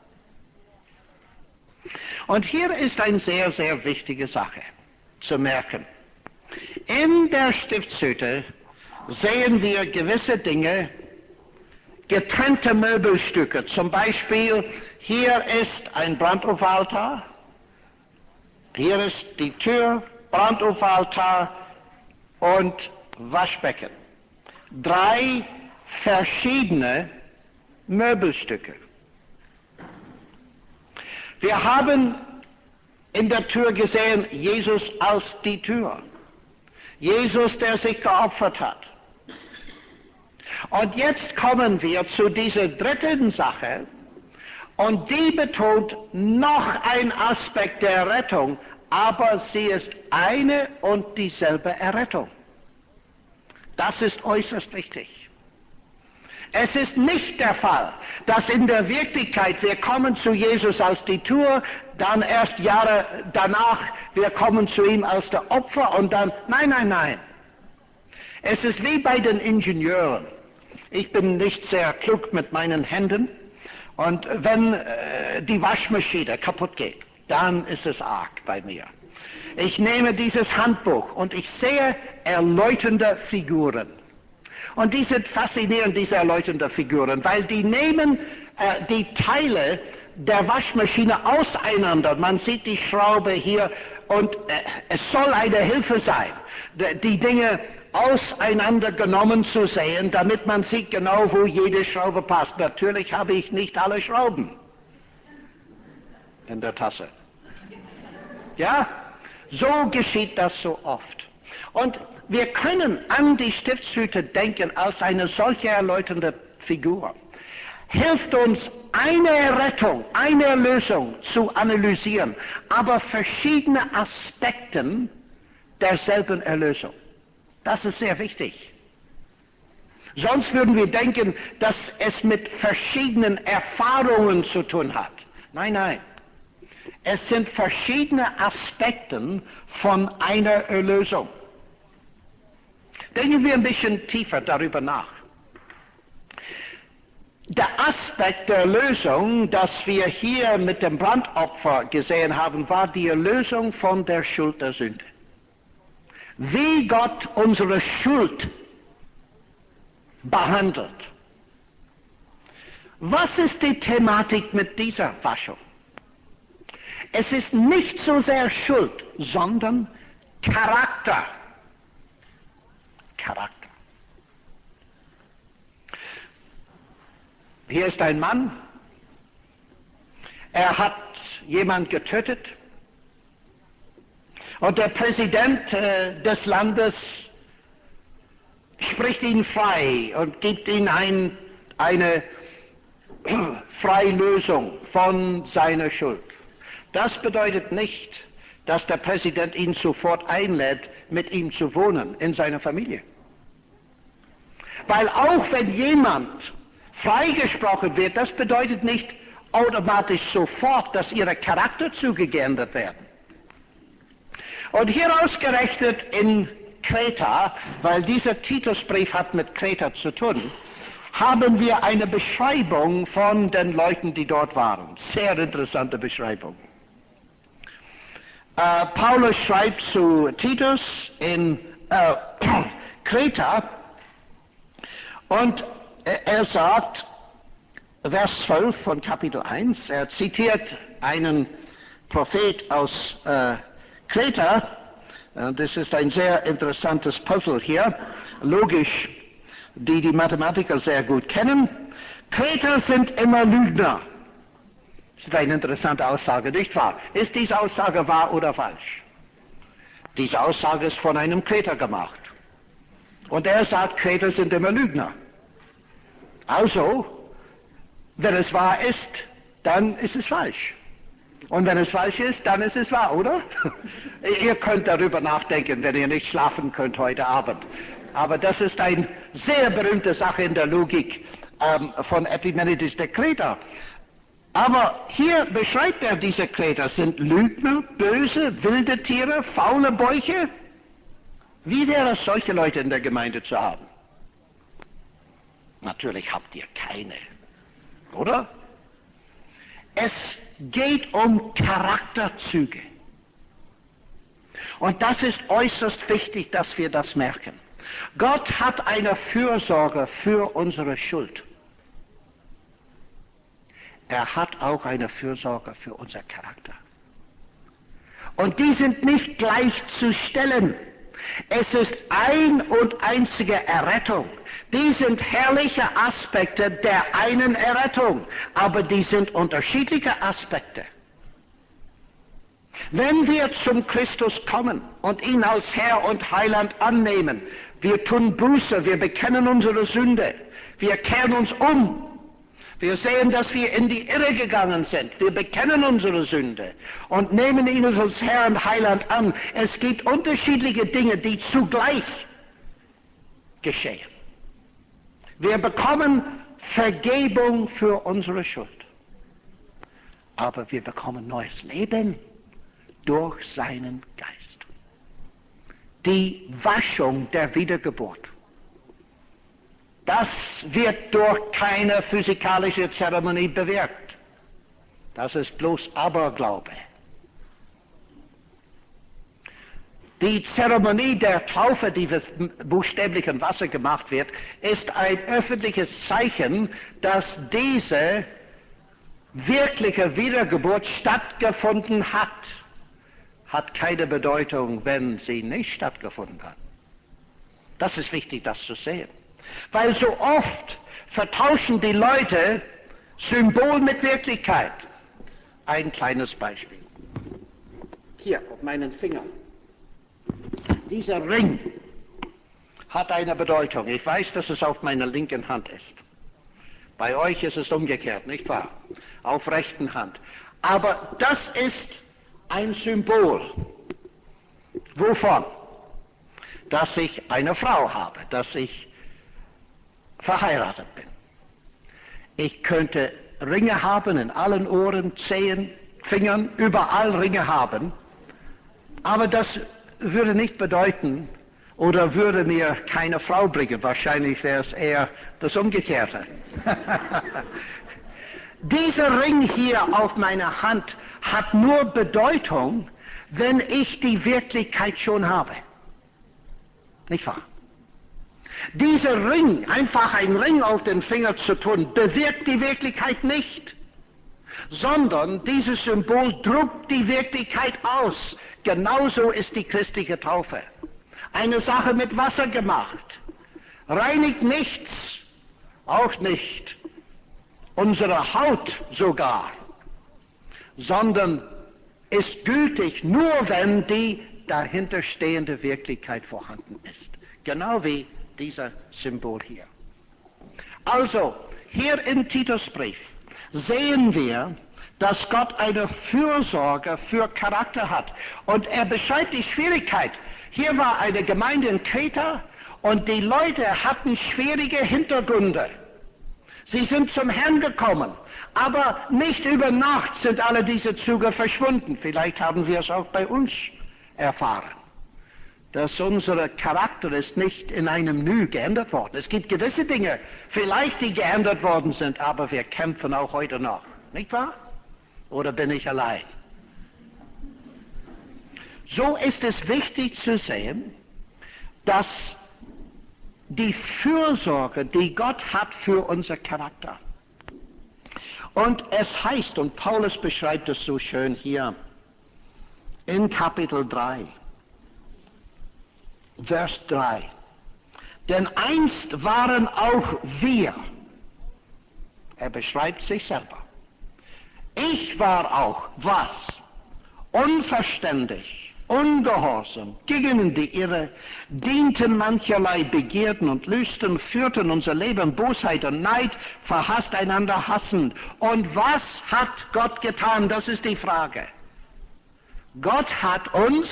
A: Und hier ist eine sehr, sehr wichtige Sache zu merken. In der Stiftshütte sehen wir gewisse Dinge, getrennte Möbelstücke. Zum Beispiel hier ist ein Brandopferaltar, hier ist die Tür, Brandopferaltar und Waschbecken. 3 verschiedene Möbelstücke. Wir haben in der Tür gesehen, Jesus als die Tür. Jesus, der sich geopfert hat. Und jetzt kommen wir zu dieser dritten Sache, und die betont noch einen Aspekt der Rettung, aber sie ist eine und dieselbe Errettung. Das ist äußerst wichtig. Es ist nicht der Fall, dass in der Wirklichkeit wir kommen zu Jesus als die Tür, dann erst Jahre danach wir kommen zu ihm als der Opfer und dann, nein. Es ist wie bei den Ingenieuren. Ich bin nicht sehr klug mit meinen Händen. Und wenn die Waschmaschine kaputt geht, dann ist es arg bei mir. Ich nehme dieses Handbuch und ich sehe erläuternde Figuren. Und die sind faszinierend, diese erläuternden Figuren, weil die nehmen die Teile der Waschmaschine auseinander. Man sieht die Schraube hier und es soll eine Hilfe sein, die Dinge auseinandergenommen zu sehen, damit man sieht genau, wo jede Schraube passt. Natürlich habe ich nicht alle Schrauben in der Tasse. Ja, so geschieht das so oft. Und wir können an die Stiftshüte denken als eine solche erläuternde Figur. Hilft uns, eine Rettung, eine Erlösung zu analysieren, aber verschiedene Aspekte derselben Erlösung. Das ist sehr wichtig. Sonst würden wir denken, dass es mit verschiedenen Erfahrungen zu tun hat. Nein. Es sind verschiedene Aspekte von einer Erlösung. Denken wir ein bisschen tiefer darüber nach. Der Aspekt der Erlösung, das wir hier mit dem Brandopfer gesehen haben, war die Erlösung von der Schuld der Sünde. Wie Gott unsere Schuld behandelt. Was ist die Thematik mit dieser Waschung? Es ist nicht so sehr Schuld, sondern Charakter. Charakter. Hier ist ein Mann, er hat jemand getötet und der Präsident des Landes spricht ihn frei und gibt ihm eine Freilösung von seiner Schuld. Das bedeutet nicht, dass der Präsident ihn sofort einlädt, mit ihm zu wohnen in seiner Familie. Weil auch wenn jemand freigesprochen wird, das bedeutet nicht automatisch sofort, dass ihre Charakterzüge geändert werden. Und hier ausgerechnet in Kreta, weil dieser Titusbrief hat mit Kreta zu tun, haben wir eine Beschreibung von den Leuten, die dort waren. Sehr interessante Beschreibung. Paulus schreibt zu Titus in Kreta und er sagt, Vers 12 von Kapitel 1, er zitiert einen Prophet aus Kreta. Das ist ein sehr interessantes Puzzle hier, logisch, die Mathematiker sehr gut kennen. Kreter sind immer Lügner. Das ist eine interessante Aussage, nicht wahr? Ist diese Aussage wahr oder falsch? Diese Aussage ist von einem Kreter gemacht. Und er sagt, Kreter sind immer Lügner. Also, wenn es wahr ist, dann ist es falsch. Und wenn es falsch ist, dann ist es wahr, oder? Ihr könnt darüber nachdenken, wenn ihr nicht schlafen könnt heute Abend. Aber das ist eine sehr berühmte Sache in der Logik von Epimenides der Kreter. Aber hier beschreibt er diese Kreter, sind Lügner, böse, wilde Tiere, faule Bäuche. Wie wäre es, solche Leute in der Gemeinde zu haben? Natürlich habt ihr keine, oder? Es geht um Charakterzüge. Und das ist äußerst wichtig, dass wir das merken. Gott hat eine Fürsorge für unsere Schuld. er hat auch eine Fürsorge für unser Charakter. Und die sind nicht gleichzustellen. Es ist ein und einzige Errettung. Die sind herrliche Aspekte der einen Errettung, aber die sind unterschiedliche Aspekte. Wenn wir zum Christus kommen und ihn als Herr und Heiland annehmen, wir tun Buße, wir bekennen unsere Sünde, wir kehren uns um. Wir sehen, dass wir in die Irre gegangen sind. Wir bekennen unsere Sünde und nehmen ihn als Herr und Heiland an. Es gibt unterschiedliche Dinge, die zugleich geschehen. Wir bekommen Vergebung für unsere Schuld. Aber wir bekommen neues Leben durch seinen Geist. Die Waschung der Wiedergeburt. Das wird durch keine physikalische Zeremonie bewirkt. Das ist bloß Aberglaube. Die Zeremonie der Taufe, die buchstäblich in Wasser gemacht wird, ist ein öffentliches Zeichen, dass diese wirkliche Wiedergeburt stattgefunden hat. Hat keine Bedeutung, wenn sie nicht stattgefunden hat. Das ist wichtig, das zu sehen. Weil so oft vertauschen die Leute Symbol mit Wirklichkeit. Ein kleines Beispiel. Hier auf meinen Fingern. Dieser Ring hat eine Bedeutung. Ich weiß, dass es auf meiner linken Hand ist. Bei euch ist es umgekehrt, nicht wahr? Auf rechten Hand. Aber das ist ein Symbol. Wovon? Dass ich eine Frau habe, dass ich verheiratet bin. Ich könnte Ringe haben in allen Ohren, Zehen, Fingern, überall Ringe haben, aber das würde nicht bedeuten oder würde mir keine Frau bringen. Wahrscheinlich wäre es eher das Umgekehrte. Dieser Ring hier auf meiner Hand hat nur Bedeutung, wenn ich die Wirklichkeit schon habe. Nicht wahr? Dieser Ring, einfach ein Ring auf den Finger zu tun, bewirkt die Wirklichkeit nicht, sondern dieses Symbol drückt die Wirklichkeit aus. Genauso ist die christliche Taufe. Eine Sache mit Wasser gemacht, reinigt nichts, auch nicht unsere Haut sogar, sondern ist gültig nur, wenn die dahinterstehende Wirklichkeit vorhanden ist. Genau wie dieser Symbol hier. Also, hier im Titusbrief sehen wir, dass Gott eine Fürsorge für Charakter hat. Und er beschreibt die Schwierigkeit. Hier war eine Gemeinde in Kreta und die Leute hatten schwierige Hintergründe. Sie sind zum Herrn gekommen, aber nicht über Nacht sind alle diese Züge verschwunden. Vielleicht haben wir es auch bei uns erfahren, dass unser Charakter ist nicht in einem Nu geändert worden. Es gibt gewisse Dinge, vielleicht die geändert worden sind, aber wir kämpfen auch heute noch. Nicht wahr? Oder bin ich allein? So ist es wichtig zu sehen, dass die Fürsorge, die Gott hat für unser Charakter. Und es heißt, und Paulus beschreibt es so schön hier in Kapitel 3, Vers 3. Denn einst waren auch wir, er beschreibt sich selber, ich war auch, was? Unverständig, ungehorsam, gingen in die Irre, dienten mancherlei Begierden und Lüsten, führten unser Leben Bosheit und Neid, verhasst einander hassend. Und was hat Gott getan? Das ist die Frage. Gott hat uns,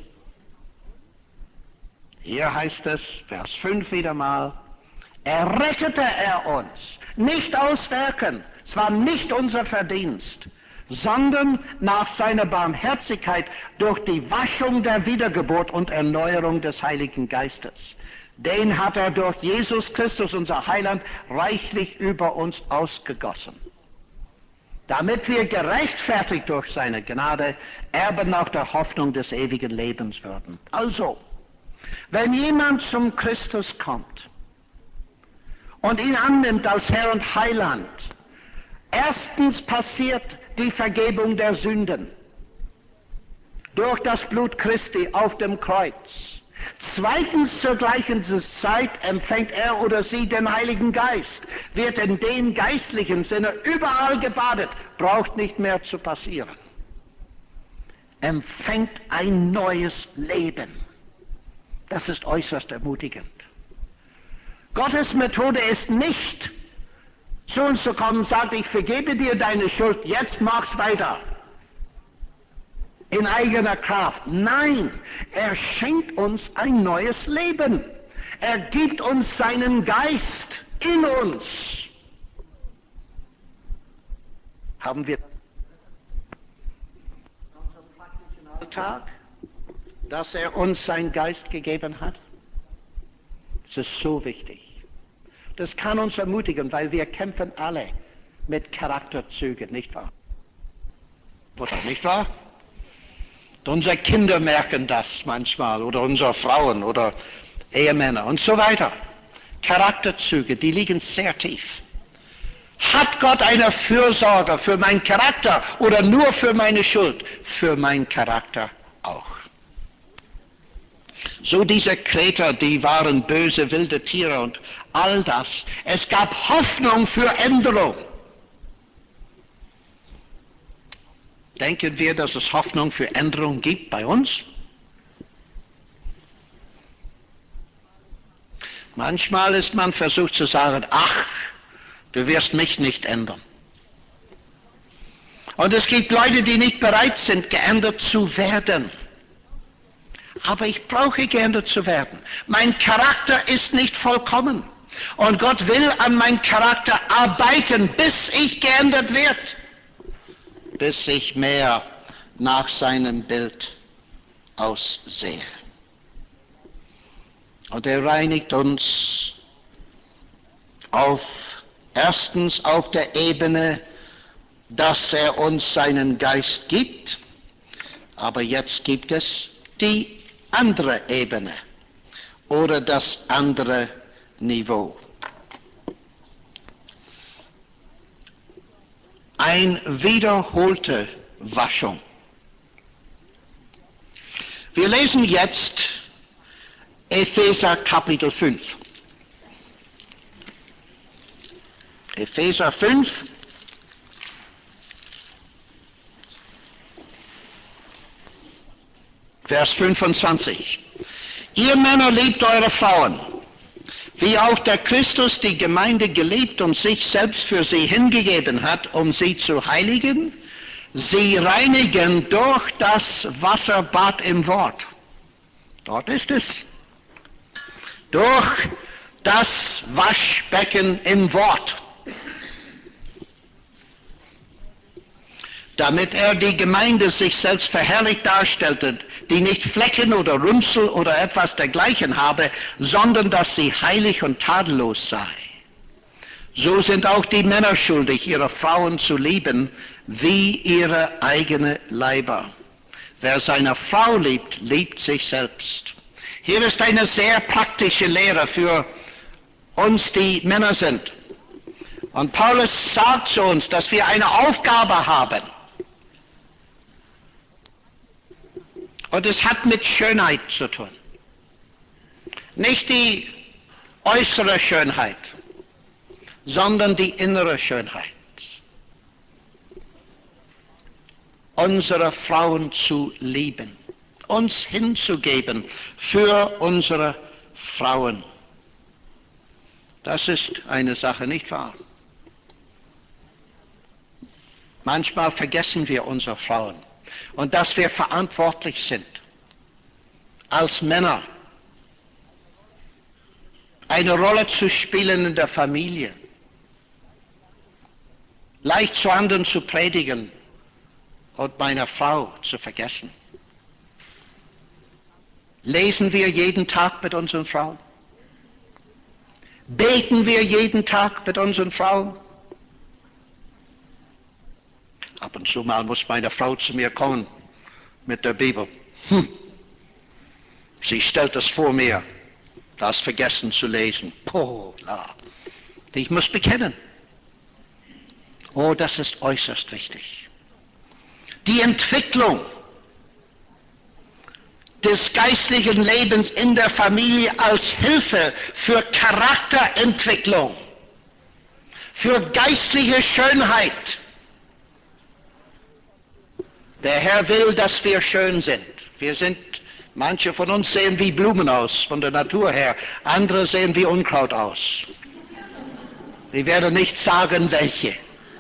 A: hier heißt es, Vers 5 wieder mal, errettete er uns, nicht aus Werken, es war nicht unser Verdienst, sondern nach seiner Barmherzigkeit durch die Waschung der Wiedergeburt und Erneuerung des Heiligen Geistes. Den hat er durch Jesus Christus, unser Heiland, reichlich über uns ausgegossen, damit wir gerechtfertigt durch seine Gnade Erben nach der Hoffnung des ewigen Lebens würden. Also, wenn jemand zum Christus kommt und ihn annimmt als Herr und Heiland, Erstens passiert die Vergebung der Sünden durch das Blut Christi auf dem Kreuz. Zweitens, zur gleichen Zeit empfängt er oder sie den Heiligen Geist, wird in dem geistlichen Sinne überall gebadet, braucht nicht mehr zu passieren. Empfängt ein neues Leben. Das ist äußerst ermutigend. Gottes Methode ist nicht, zu uns zu kommen und sagt, ich vergebe dir deine Schuld, jetzt mach's weiter. In eigener Kraft. Nein, er schenkt uns ein neues Leben. Er gibt uns seinen Geist in uns. Haben wir in unserem praktischen Alltag, dass er uns seinen Geist gegeben hat? Das ist so wichtig. Das kann uns ermutigen, weil wir kämpfen alle mit Charakterzügen, nicht wahr? Oder nicht wahr? Unsere Kinder merken das manchmal, oder unsere Frauen oder Ehemänner und so weiter. Charakterzüge, die liegen sehr tief. Hat Gott eine Fürsorge für meinen Charakter oder nur für meine Schuld? Für meinen Charakter auch. So diese Kreter, die waren böse, wilde Tiere und all das. Es gab Hoffnung für Änderung. Denken wir, dass es Hoffnung für Änderung gibt bei uns? Manchmal ist man versucht zu sagen, ach, du wirst mich nicht ändern. Und es gibt Leute, die nicht bereit sind, geändert zu werden. Aber ich brauche geändert zu werden. Mein Charakter ist nicht vollkommen. Und Gott will an meinem Charakter arbeiten, bis ich geändert werde. Bis ich mehr nach seinem Bild aussehe. Und er reinigt uns erstens auf der Ebene, dass er uns seinen Geist gibt, aber jetzt gibt es die andere Ebene oder das andere Niveau. Eine wiederholte Waschung. Wir lesen jetzt Epheser Kapitel 5. Epheser 5. Vers 25. Ihr Männer liebt eure Frauen, wie auch der Christus die Gemeinde geliebt und sich selbst für sie hingegeben hat, um sie zu heiligen, sie reinigen durch das Wasserbad im Wort. Dort ist es. Durch das Waschbecken im Wort. Damit er die Gemeinde sich selbst verherrlicht darstellte, die nicht Flecken oder Runzel oder etwas dergleichen habe, sondern dass sie heilig und tadellos sei. So sind auch die Männer schuldig, ihre Frauen zu lieben, wie ihre eigene Leiber. Wer seine Frau liebt, liebt sich selbst. Hier ist eine sehr praktische Lehre für uns, die Männer sind. Und Paulus sagt zu uns, dass wir eine Aufgabe haben. Und es hat mit Schönheit zu tun. Nicht die äußere Schönheit, sondern die innere Schönheit. Unsere Frauen zu lieben, uns hinzugeben für unsere Frauen. Das ist eine Sache, nicht wahr? Manchmal vergessen wir unsere Frauen und dass wir verantwortlich sind, als Männer eine Rolle zu spielen in der Familie, leicht zu anderen zu predigen und meiner Frau zu vergessen. Lesen wir jeden Tag mit unseren Frauen? Beten wir jeden Tag mit unseren Frauen? Ab und zu mal muss meine Frau zu mir kommen mit der Bibel. Sie stellt es vor mir, das vergessen zu lesen. Ich muss bekennen. Oh, das ist äußerst wichtig. Die Entwicklung des geistlichen Lebens in der Familie als Hilfe für Charakterentwicklung, für geistliche Schönheit. Der Herr will, dass wir schön sind. Manche von uns sehen wie Blumen aus, von der Natur her. Andere sehen wie Unkraut aus. Ich werde nicht sagen, welche.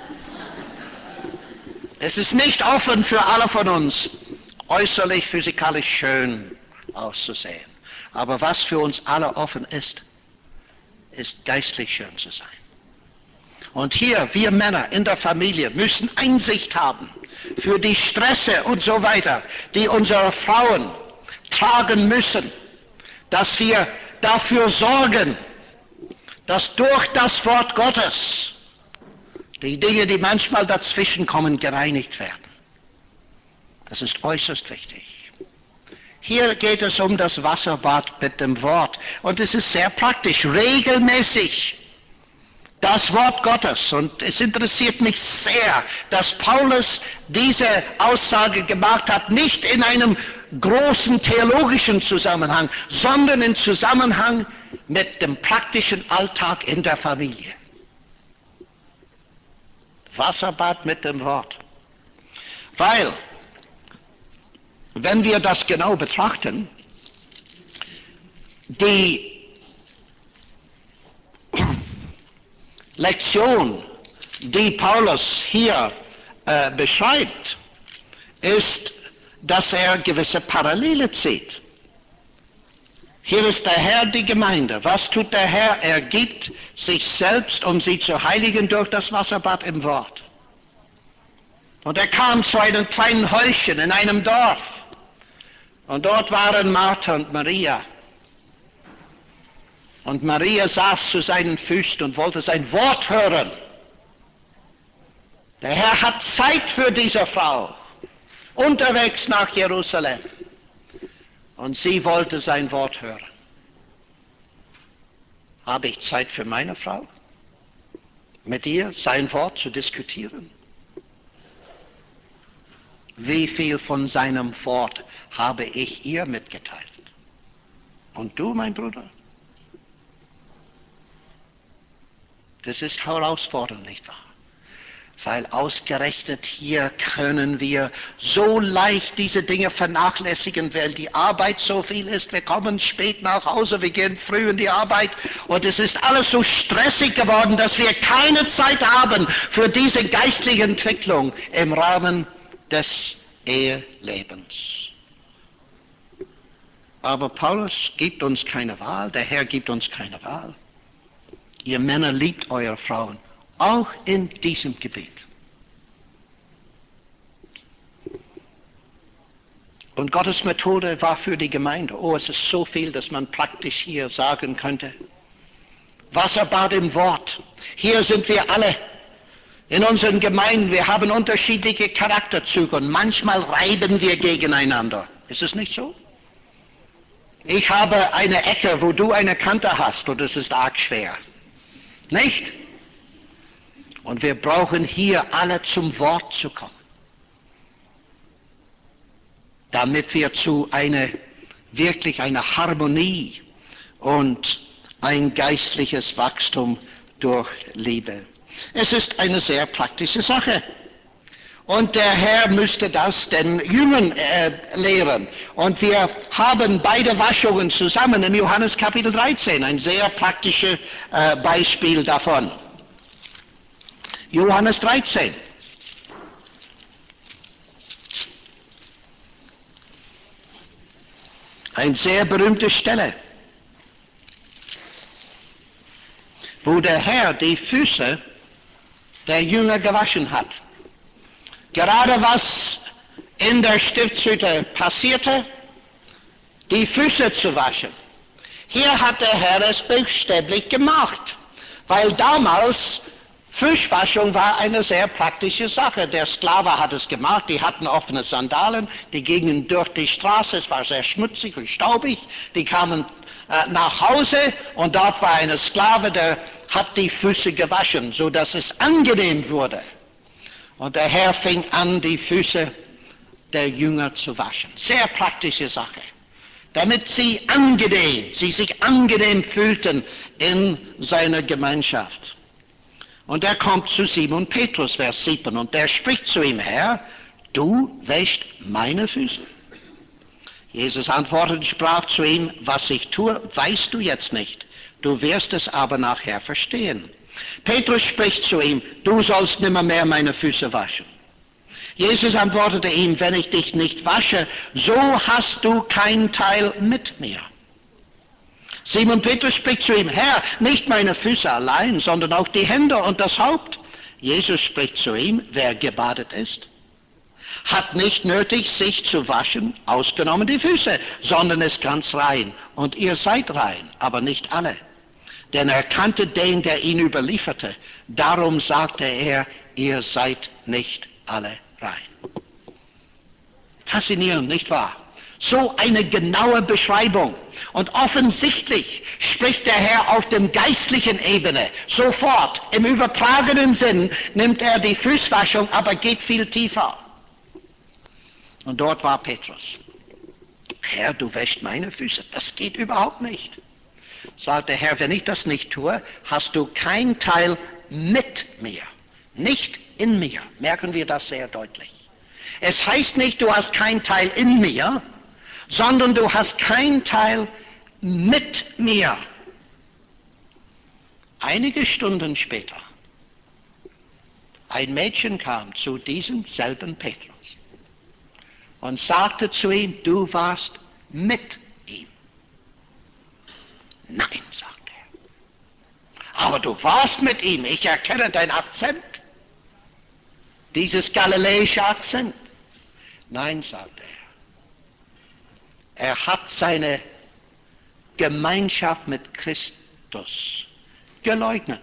A: Es ist nicht offen für alle von uns, äußerlich physikalisch schön auszusehen. Aber was für uns alle offen ist, ist geistlich schön zu sein. Und hier, wir Männer in der Familie müssen Einsicht haben für die Stresse und so weiter, die unsere Frauen tragen müssen, dass wir dafür sorgen, dass durch das Wort Gottes die Dinge, die manchmal dazwischen kommen, gereinigt werden. Das ist äußerst wichtig. Hier geht es um das Wasserbad mit dem Wort. Und es ist sehr praktisch, regelmäßig das Wort Gottes. Und es interessiert mich sehr, dass Paulus diese Aussage gemacht hat, nicht in einem großen theologischen Zusammenhang, sondern im Zusammenhang mit dem praktischen Alltag in der Familie. Wasserbad mit dem Wort. Weil, wenn wir das genau betrachten, die Lektion, die Paulus hier beschreibt, ist, dass er gewisse Parallele zieht. Hier ist der Herr die Gemeinde. Was tut der Herr? Er gibt sich selbst, um sie zu heiligen durch das Wasserbad im Wort. Und er kam zu einem kleinen Häuschen in einem Dorf. Und dort waren Martha und Maria. Und Maria saß zu seinen Füßen und wollte sein Wort hören. Der Herr hat Zeit für diese Frau, unterwegs nach Jerusalem. Und sie wollte sein Wort hören. Habe ich Zeit für meine Frau, mit ihr sein Wort zu diskutieren? Wie viel von seinem Wort habe ich ihr mitgeteilt? Und du, mein Bruder? Das ist herausfordernd, nicht wahr? Weil ausgerechnet hier können wir so leicht diese Dinge vernachlässigen, weil die Arbeit so viel ist. Wir kommen spät nach Hause, wir gehen früh in die Arbeit und es ist alles so stressig geworden, dass wir keine Zeit haben für diese geistliche Entwicklung im Rahmen des Ehelebens. Aber Paulus gibt uns keine Wahl, der Herr gibt uns keine Wahl. Ihr Männer liebt eure Frauen, auch in diesem Gebiet. Und Gottes Methode war für die Gemeinde. Oh, es ist so viel, dass man praktisch hier sagen könnte. Wasserbad im Wort. Hier sind wir alle in unseren Gemeinden. Wir haben unterschiedliche Charakterzüge und manchmal reiben wir gegeneinander. Ist es nicht so? Ich habe eine Ecke, wo du eine Kante hast und es ist arg schwer. Nicht? Und wir brauchen hier alle zum Wort zu kommen, damit wir zu wirklich einer Harmonie und ein geistliches Wachstum durch Liebe. Es ist eine sehr praktische Sache. Und der Herr müsste das den Jüngern lehren. Und wir haben beide Waschungen zusammen im Johannes Kapitel 13, ein sehr praktisches Beispiel davon. Johannes 13. Eine sehr berühmte Stelle, wo der Herr die Füße der Jünger gewaschen hat. Gerade was in der Stiftshütte passierte, die Füße zu waschen. Hier hat der Herr es buchstäblich gemacht, weil damals Fußwaschung war eine sehr praktische Sache. Der Sklave hat es gemacht, die hatten offene Sandalen, die gingen durch die Straße, es war sehr schmutzig und staubig, die kamen nach Hause und dort war ein Sklave, der hat die Füße gewaschen, so dass es angenehm wurde. Und der Herr fing an, die Füße der Jünger zu waschen. Sehr praktische Sache. Damit sie sich angenehm fühlten in seiner Gemeinschaft. Und er kommt zu Simon Petrus, Vers 7, und der spricht zu ihm: Herr, du wäschst meine Füße? Jesus antwortete und sprach zu ihm: Was ich tue, weißt du jetzt nicht. Du wirst es aber nachher verstehen. Petrus spricht zu ihm: Du sollst nimmermehr meine Füße waschen. Jesus antwortete ihm: Wenn ich dich nicht wasche, so hast du keinen Teil mit mir. Simon Petrus spricht zu ihm: Herr, nicht meine Füße allein, sondern auch die Hände und das Haupt. Jesus spricht zu ihm: Wer gebadet ist, hat nicht nötig, sich zu waschen, ausgenommen die Füße, sondern ist ganz rein. Und ihr seid rein, aber nicht alle. Denn er kannte den, der ihn überlieferte. Darum sagte er: Ihr seid nicht alle rein. Faszinierend, nicht wahr? So eine genaue Beschreibung. Und offensichtlich spricht der Herr auf der geistlichen Ebene. Sofort, im übertragenen Sinn, nimmt er die Fußwaschung, aber geht viel tiefer. Und dort war Petrus. Herr, du wäschst meine Füße. Das geht überhaupt nicht. Sagt der Herr: Wenn ich das nicht tue, hast du kein Teil mit mir. Nicht in mir. Merken wir das sehr deutlich. Es heißt nicht, du hast kein Teil in mir, sondern du hast kein Teil mit mir. Einige Stunden später, ein Mädchen kam zu diesem selben Petrus und sagte zu ihm: Du warst mit ihm. Nein, sagte er. Aber du warst mit ihm. Ich erkenne deinen Akzent. Dieses galiläische Akzent. Nein, sagte er. Er hat seine Gemeinschaft mit Christus geleugnet.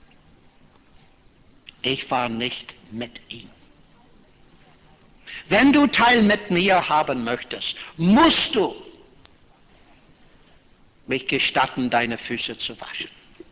A: Ich war nicht mit ihm. Wenn du Teil mit mir haben möchtest, musst du mich gestatten, deine Füße zu waschen.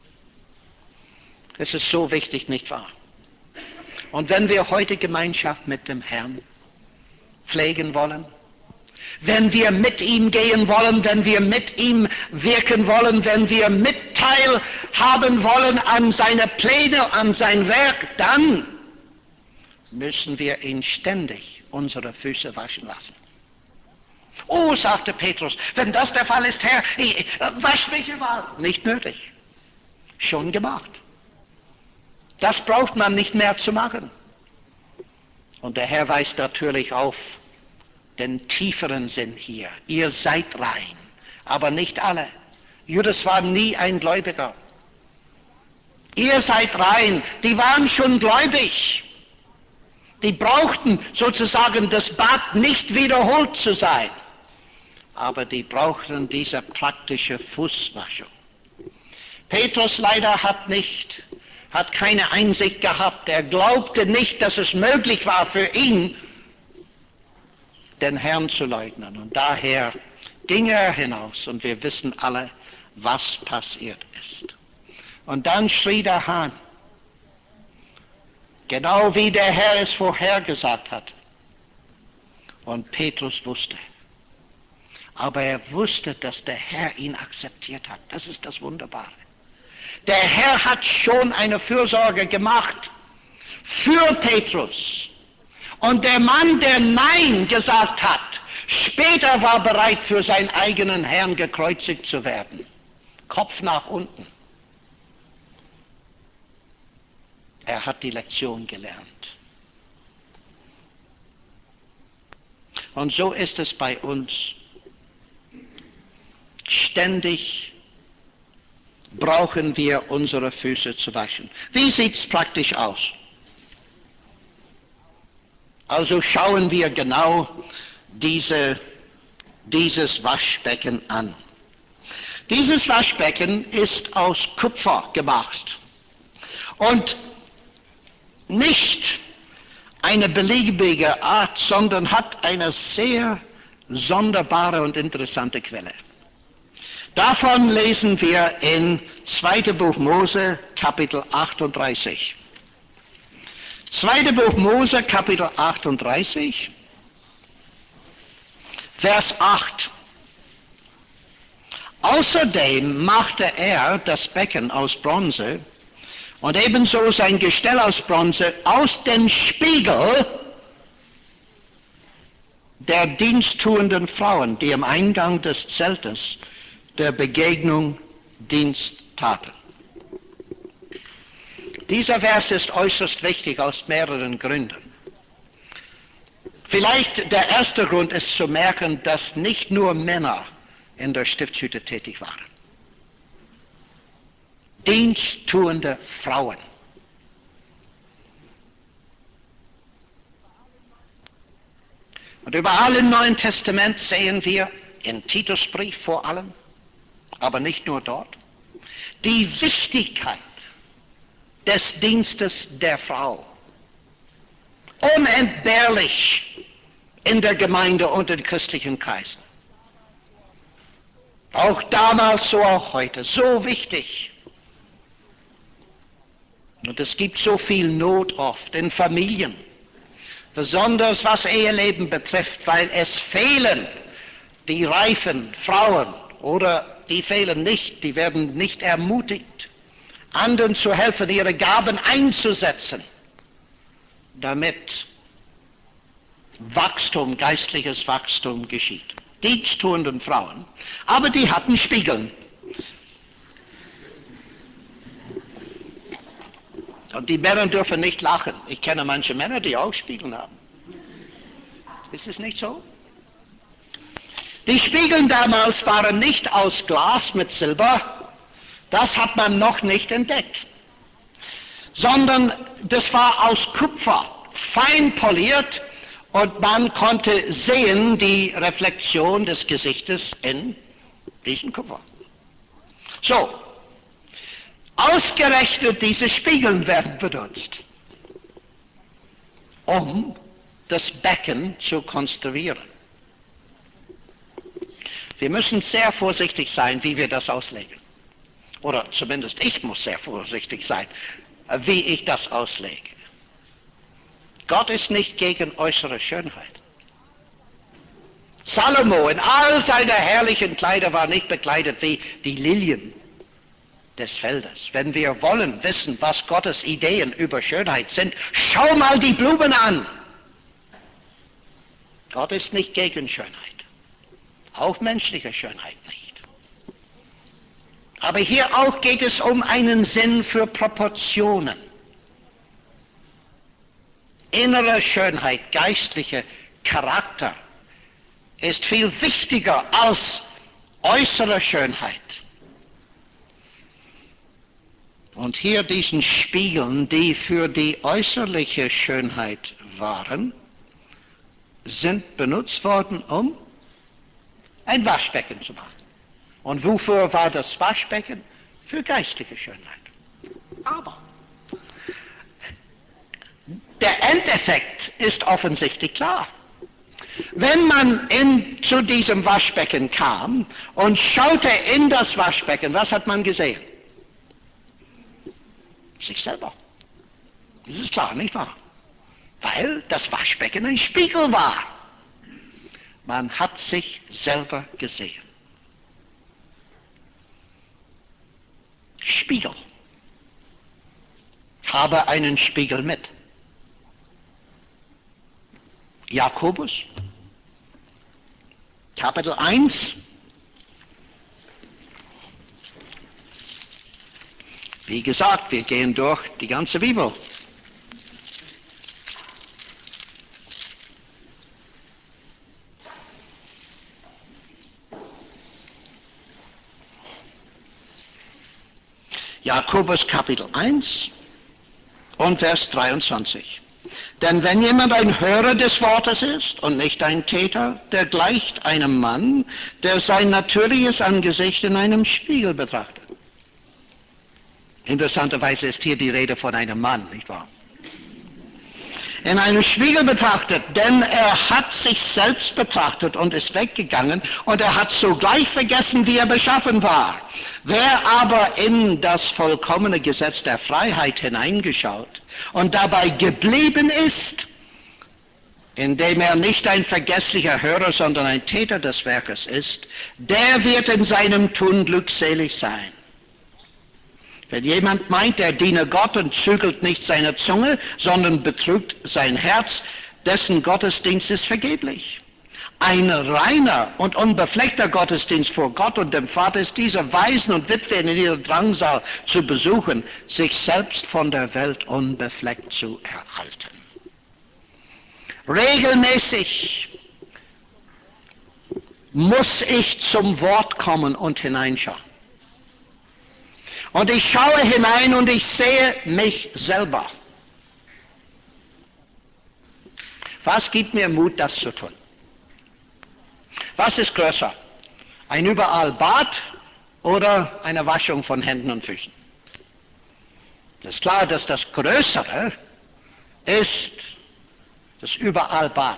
A: Das ist so wichtig, nicht wahr? Und wenn wir heute Gemeinschaft mit dem Herrn pflegen wollen, wenn wir mit ihm gehen wollen, wenn wir mit ihm wirken wollen, wenn wir Mitteil haben wollen an seine Pläne, an sein Werk, dann müssen wir ihn ständig unsere Füße waschen lassen. Oh, sagte Petrus, wenn das der Fall ist, Herr, wasch mich überall. Nicht nötig. Schon gemacht. Das braucht man nicht mehr zu machen. Und der Herr weist natürlich auf den tieferen Sinn hier. Ihr seid rein, aber nicht alle. Judas war nie ein Gläubiger. Ihr seid rein. Die waren schon gläubig. Die brauchten sozusagen das Bad nicht wiederholt zu sein. Aber die brauchten diese praktische Fußwaschung. Petrus leider hat keine Einsicht gehabt. Er glaubte nicht, dass es möglich war für ihn, den Herrn zu leugnen. Und daher ging er hinaus und wir wissen alle, was passiert ist. Und dann schrie der Hahn, genau wie der Herr es vorhergesagt hat. Und Petrus wusste. Aber er wusste, dass der Herr ihn akzeptiert hat. Das ist das Wunderbare. Der Herr hat schon eine Fürsorge gemacht für Petrus. Und der Mann, der Nein gesagt hat, später war bereit, für seinen eigenen Herrn gekreuzigt zu werden. Kopf nach unten. Er hat die Lektion gelernt. Und so ist es bei uns. Ständig brauchen wir unsere Füße zu waschen. Wie sieht es praktisch aus? Also schauen wir genau dieses Waschbecken an. Dieses Waschbecken ist aus Kupfer gemacht und nicht eine beliebige Art, sondern hat eine sehr sonderbare und interessante Quelle. Davon lesen wir in 2. Buch Mose, Kapitel 38. Zweite Buch Mose, Kapitel 38, Vers 8. Außerdem machte er das Becken aus Bronze und ebenso sein Gestell aus Bronze aus dem Spiegel der diensttuenden Frauen, die am Eingang des Zeltes der Begegnung Dienst taten. Dieser Vers ist äußerst wichtig aus mehreren Gründen. Vielleicht der erste Grund ist zu merken, dass nicht nur Männer in der Stiftshütte tätig waren. Diensttuende Frauen. Und überall im Neuen Testament sehen wir, in Titusbrief vor allem, aber nicht nur dort, die Wichtigkeit des Dienstes der Frau. Unentbehrlich in der Gemeinde und in christlichen Kreisen. Auch damals, so auch heute. So wichtig. Und es gibt so viel Not oft in Familien. Besonders was Eheleben betrifft, weil es fehlen die reifen Frauen oder die fehlen nicht, die werden nicht ermutigt, anderen zu helfen, ihre Gaben einzusetzen, damit Wachstum, geistliches Wachstum geschieht. Diensttuenden Frauen, aber die hatten Spiegeln. Und die Männer dürfen nicht lachen. Ich kenne manche Männer, die auch Spiegeln haben. Ist es nicht so? Die Spiegel damals waren nicht aus Glas mit Silber, das hat man noch nicht entdeckt, sondern das war aus Kupfer, fein poliert, und man konnte sehen die Reflexion des Gesichtes in diesem Kupfer. So, ausgerechnet diese Spiegel werden benutzt, um das Becken zu konstruieren. Wir müssen sehr vorsichtig sein, wie wir das auslegen. Oder zumindest ich muss sehr vorsichtig sein, wie ich das auslege. Gott ist nicht gegen äußere Schönheit. Salomo in all seiner herrlichen Kleider war nicht bekleidet wie die Lilien des Feldes. Wenn wir wollen wissen, was Gottes Ideen über Schönheit sind, schau mal die Blumen an. Gott ist nicht gegen Schönheit. Auch menschliche Schönheit nicht. Aber hier auch geht es um einen Sinn für Proportionen. Innere Schönheit, geistliche Charakter ist viel wichtiger als äußere Schönheit. Und hier diesen Spiegeln, die für die äußerliche Schönheit waren, sind benutzt worden, um ein Waschbecken zu machen. Und wofür war das Waschbecken? Für geistliche Schönheit. Aber der Endeffekt ist offensichtlich klar. Wenn man zu diesem Waschbecken kam und schaute in das Waschbecken, was hat man gesehen? Sich selber. Das ist klar, nicht wahr? Weil das Waschbecken ein Spiegel war. Man hat sich selber gesehen. Spiegel. Habe einen Spiegel mit. Jakobus, Kapitel 1. Wie gesagt, wir gehen durch die ganze Bibel. Jakobus Kapitel 1 und Vers 23. Denn wenn jemand ein Hörer des Wortes ist und nicht ein Täter, der gleicht einem Mann, der sein natürliches Angesicht in einem Spiegel betrachtet. Interessanterweise ist hier die Rede von einem Mann, nicht wahr? in einem Spiegel betrachtet, denn er hat sich selbst betrachtet und ist weggegangen und er hat sogleich vergessen, wie er beschaffen war. Wer aber in das vollkommene Gesetz der Freiheit hineingeschaut und dabei geblieben ist, indem er nicht ein vergesslicher Hörer, sondern ein Täter des Werkes ist, der wird in seinem Tun glückselig sein. Wenn jemand meint, er diene Gott und zügelt nicht seine Zunge, sondern betrügt sein Herz, dessen Gottesdienst ist vergeblich. Ein reiner und unbefleckter Gottesdienst vor Gott und dem Vater ist dieser, Waisen und Witwen in ihrer Drangsal zu besuchen, sich selbst von der Welt unbefleckt zu erhalten. Regelmäßig muss ich zum Wort kommen und hineinschauen. Und ich schaue hinein und ich sehe mich selber. Was gibt mir Mut, das zu tun? Was ist größer? Ein überall Bad oder eine Waschung von Händen und Füßen? Es ist klar, dass das Größere ist das überall Bad.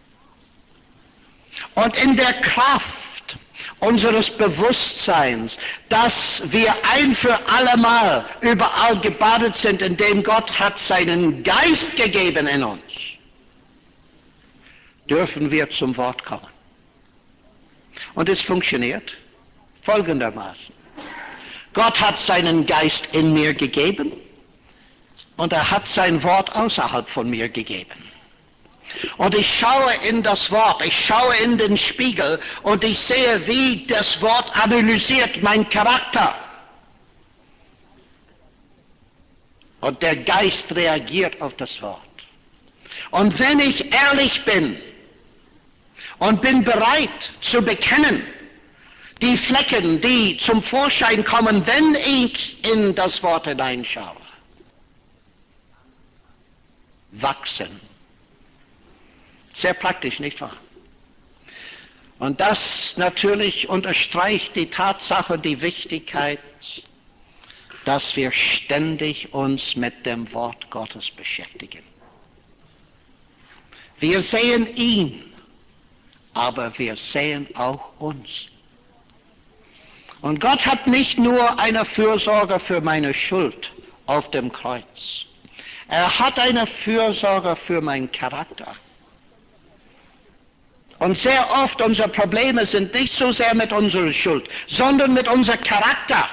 A: Und in der Kraft unseres Bewusstseins, dass wir ein für allemal überall gebadet sind, indem Gott hat seinen Geist gegeben in uns, dürfen wir zum Wort kommen. Und es funktioniert folgendermaßen. Gott hat seinen Geist in mir gegeben und er hat sein Wort außerhalb von mir gegeben. Und ich schaue in das Wort, ich schaue in den Spiegel und ich sehe, wie das Wort analysiert mein Charakter. Und der Geist reagiert auf das Wort. Und wenn ich ehrlich bin und bin bereit zu bekennen, die Flecken, die zum Vorschein kommen, wenn ich in das Wort hineinschaue, wachsen. Sehr praktisch, nicht wahr? Und das natürlich unterstreicht die Tatsache, die Wichtigkeit, dass wir ständig uns mit dem Wort Gottes beschäftigen. Wir sehen ihn, aber wir sehen auch uns. Und Gott hat nicht nur eine Fürsorge für meine Schuld auf dem Kreuz. Er hat eine Fürsorge für meinen Charakter. Und sehr oft unsere Probleme sind nicht so sehr mit unserer Schuld, sondern mit unserem Charakter.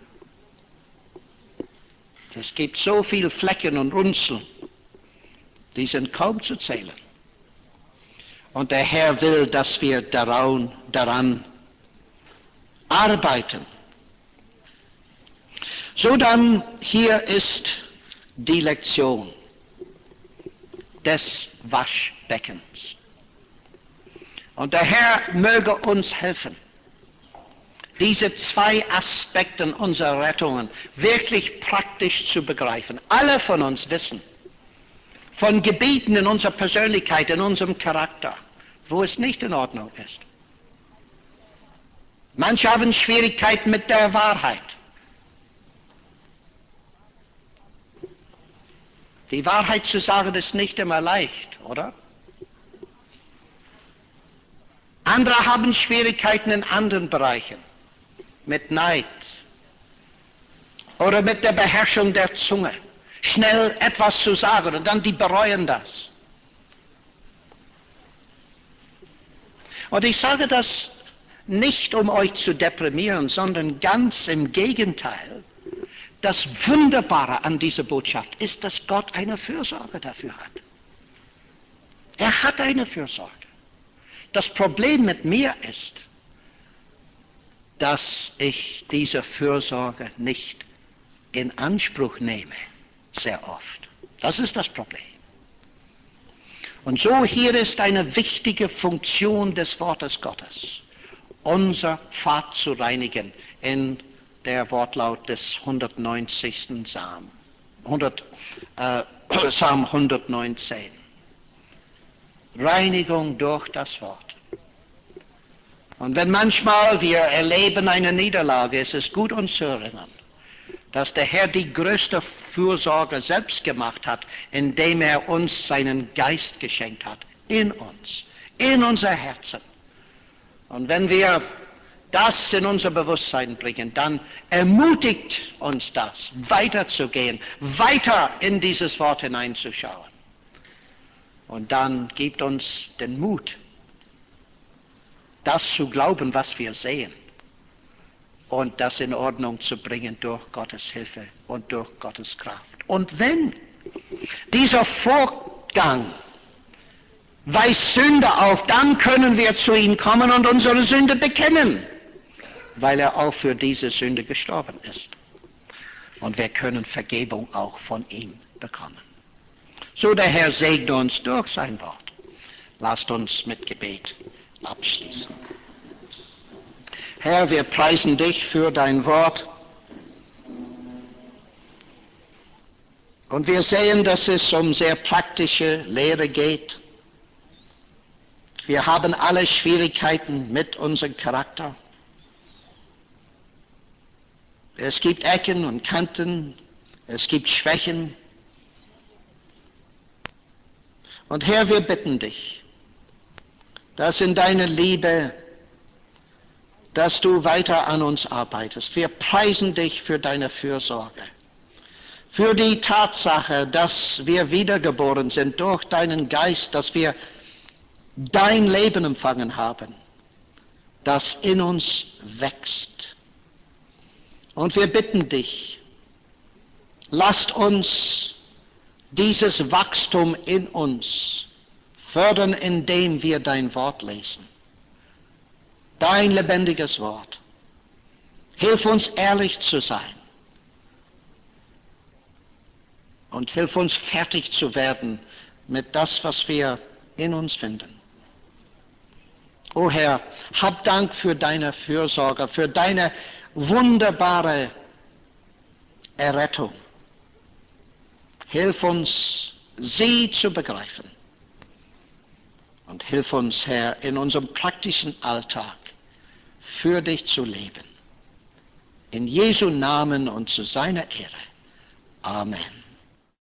A: Es gibt so viele Flecken und Runzeln, die sind kaum zu zählen. Und der Herr will, dass wir daran arbeiten. So dann, hier ist die Lektion des Waschbeckens. Und der Herr möge uns helfen, diese zwei Aspekte unserer Rettungen wirklich praktisch zu begreifen. Alle von uns wissen von Gebieten in unserer Persönlichkeit, in unserem Charakter, wo es nicht in Ordnung ist. Manche haben Schwierigkeiten mit der Wahrheit. Die Wahrheit zu sagen ist nicht immer leicht, oder? Andere haben Schwierigkeiten in anderen Bereichen, mit Neid oder mit der Beherrschung der Zunge, schnell etwas zu sagen und dann die bereuen das. Und ich sage das nicht, um euch zu deprimieren, sondern ganz im Gegenteil. Das Wunderbare an dieser Botschaft ist, dass Gott eine Fürsorge dafür hat. Er hat eine Fürsorge. Das Problem mit mir ist, dass ich diese Fürsorge nicht in Anspruch nehme, sehr oft. Das ist das Problem. Und so hier ist eine wichtige Funktion des Wortes Gottes, unser Pfad zu reinigen in der Wortlaut des 190. Psalm, Psalm 119. Reinigung durch das Wort. Und wenn manchmal wir erleben eine Niederlage, ist es gut, uns zu erinnern, dass der Herr die größte Fürsorge selbst gemacht hat, indem er uns seinen Geist geschenkt hat, in uns, in unser Herzen. Und wenn wir das in unser Bewusstsein bringen, dann ermutigt uns das, weiterzugehen, weiter in dieses Wort hineinzuschauen. Und dann gibt uns den Mut, das zu glauben, was wir sehen, und das in Ordnung zu bringen durch Gottes Hilfe und durch Gottes Kraft. Und wenn dieser Vorgang weist Sünde auf, dann können wir zu ihm kommen und unsere Sünde bekennen, weil er auch für diese Sünde gestorben ist. Und wir können Vergebung auch von ihm bekommen. So, der Herr segne uns durch sein Wort. Lasst uns mit Gebet abschließen. Herr, wir preisen dich für dein Wort. Und wir sehen, dass es um sehr praktische Lehre geht. Wir haben alle Schwierigkeiten mit unserem Charakter. Es gibt Ecken und Kanten, es gibt Schwächen. Und Herr, wir bitten dich, dass in deiner Liebe, dass du weiter an uns arbeitest. Wir preisen dich für deine Fürsorge, für die Tatsache, dass wir wiedergeboren sind durch deinen Geist, dass wir dein Leben empfangen haben, das in uns wächst. Und wir bitten dich, lasst uns dieses Wachstum in uns fördern, indem wir dein Wort lesen. Dein lebendiges Wort. Hilf uns ehrlich zu sein. Und hilf uns fertig zu werden mit das, was wir in uns finden. O Herr, hab Dank für deine Fürsorge, für deine wunderbare Errettung. Hilf uns, sie zu begreifen. Und hilf uns, Herr, in unserem praktischen Alltag für dich zu leben. In Jesu Namen und zu seiner Ehre. Amen.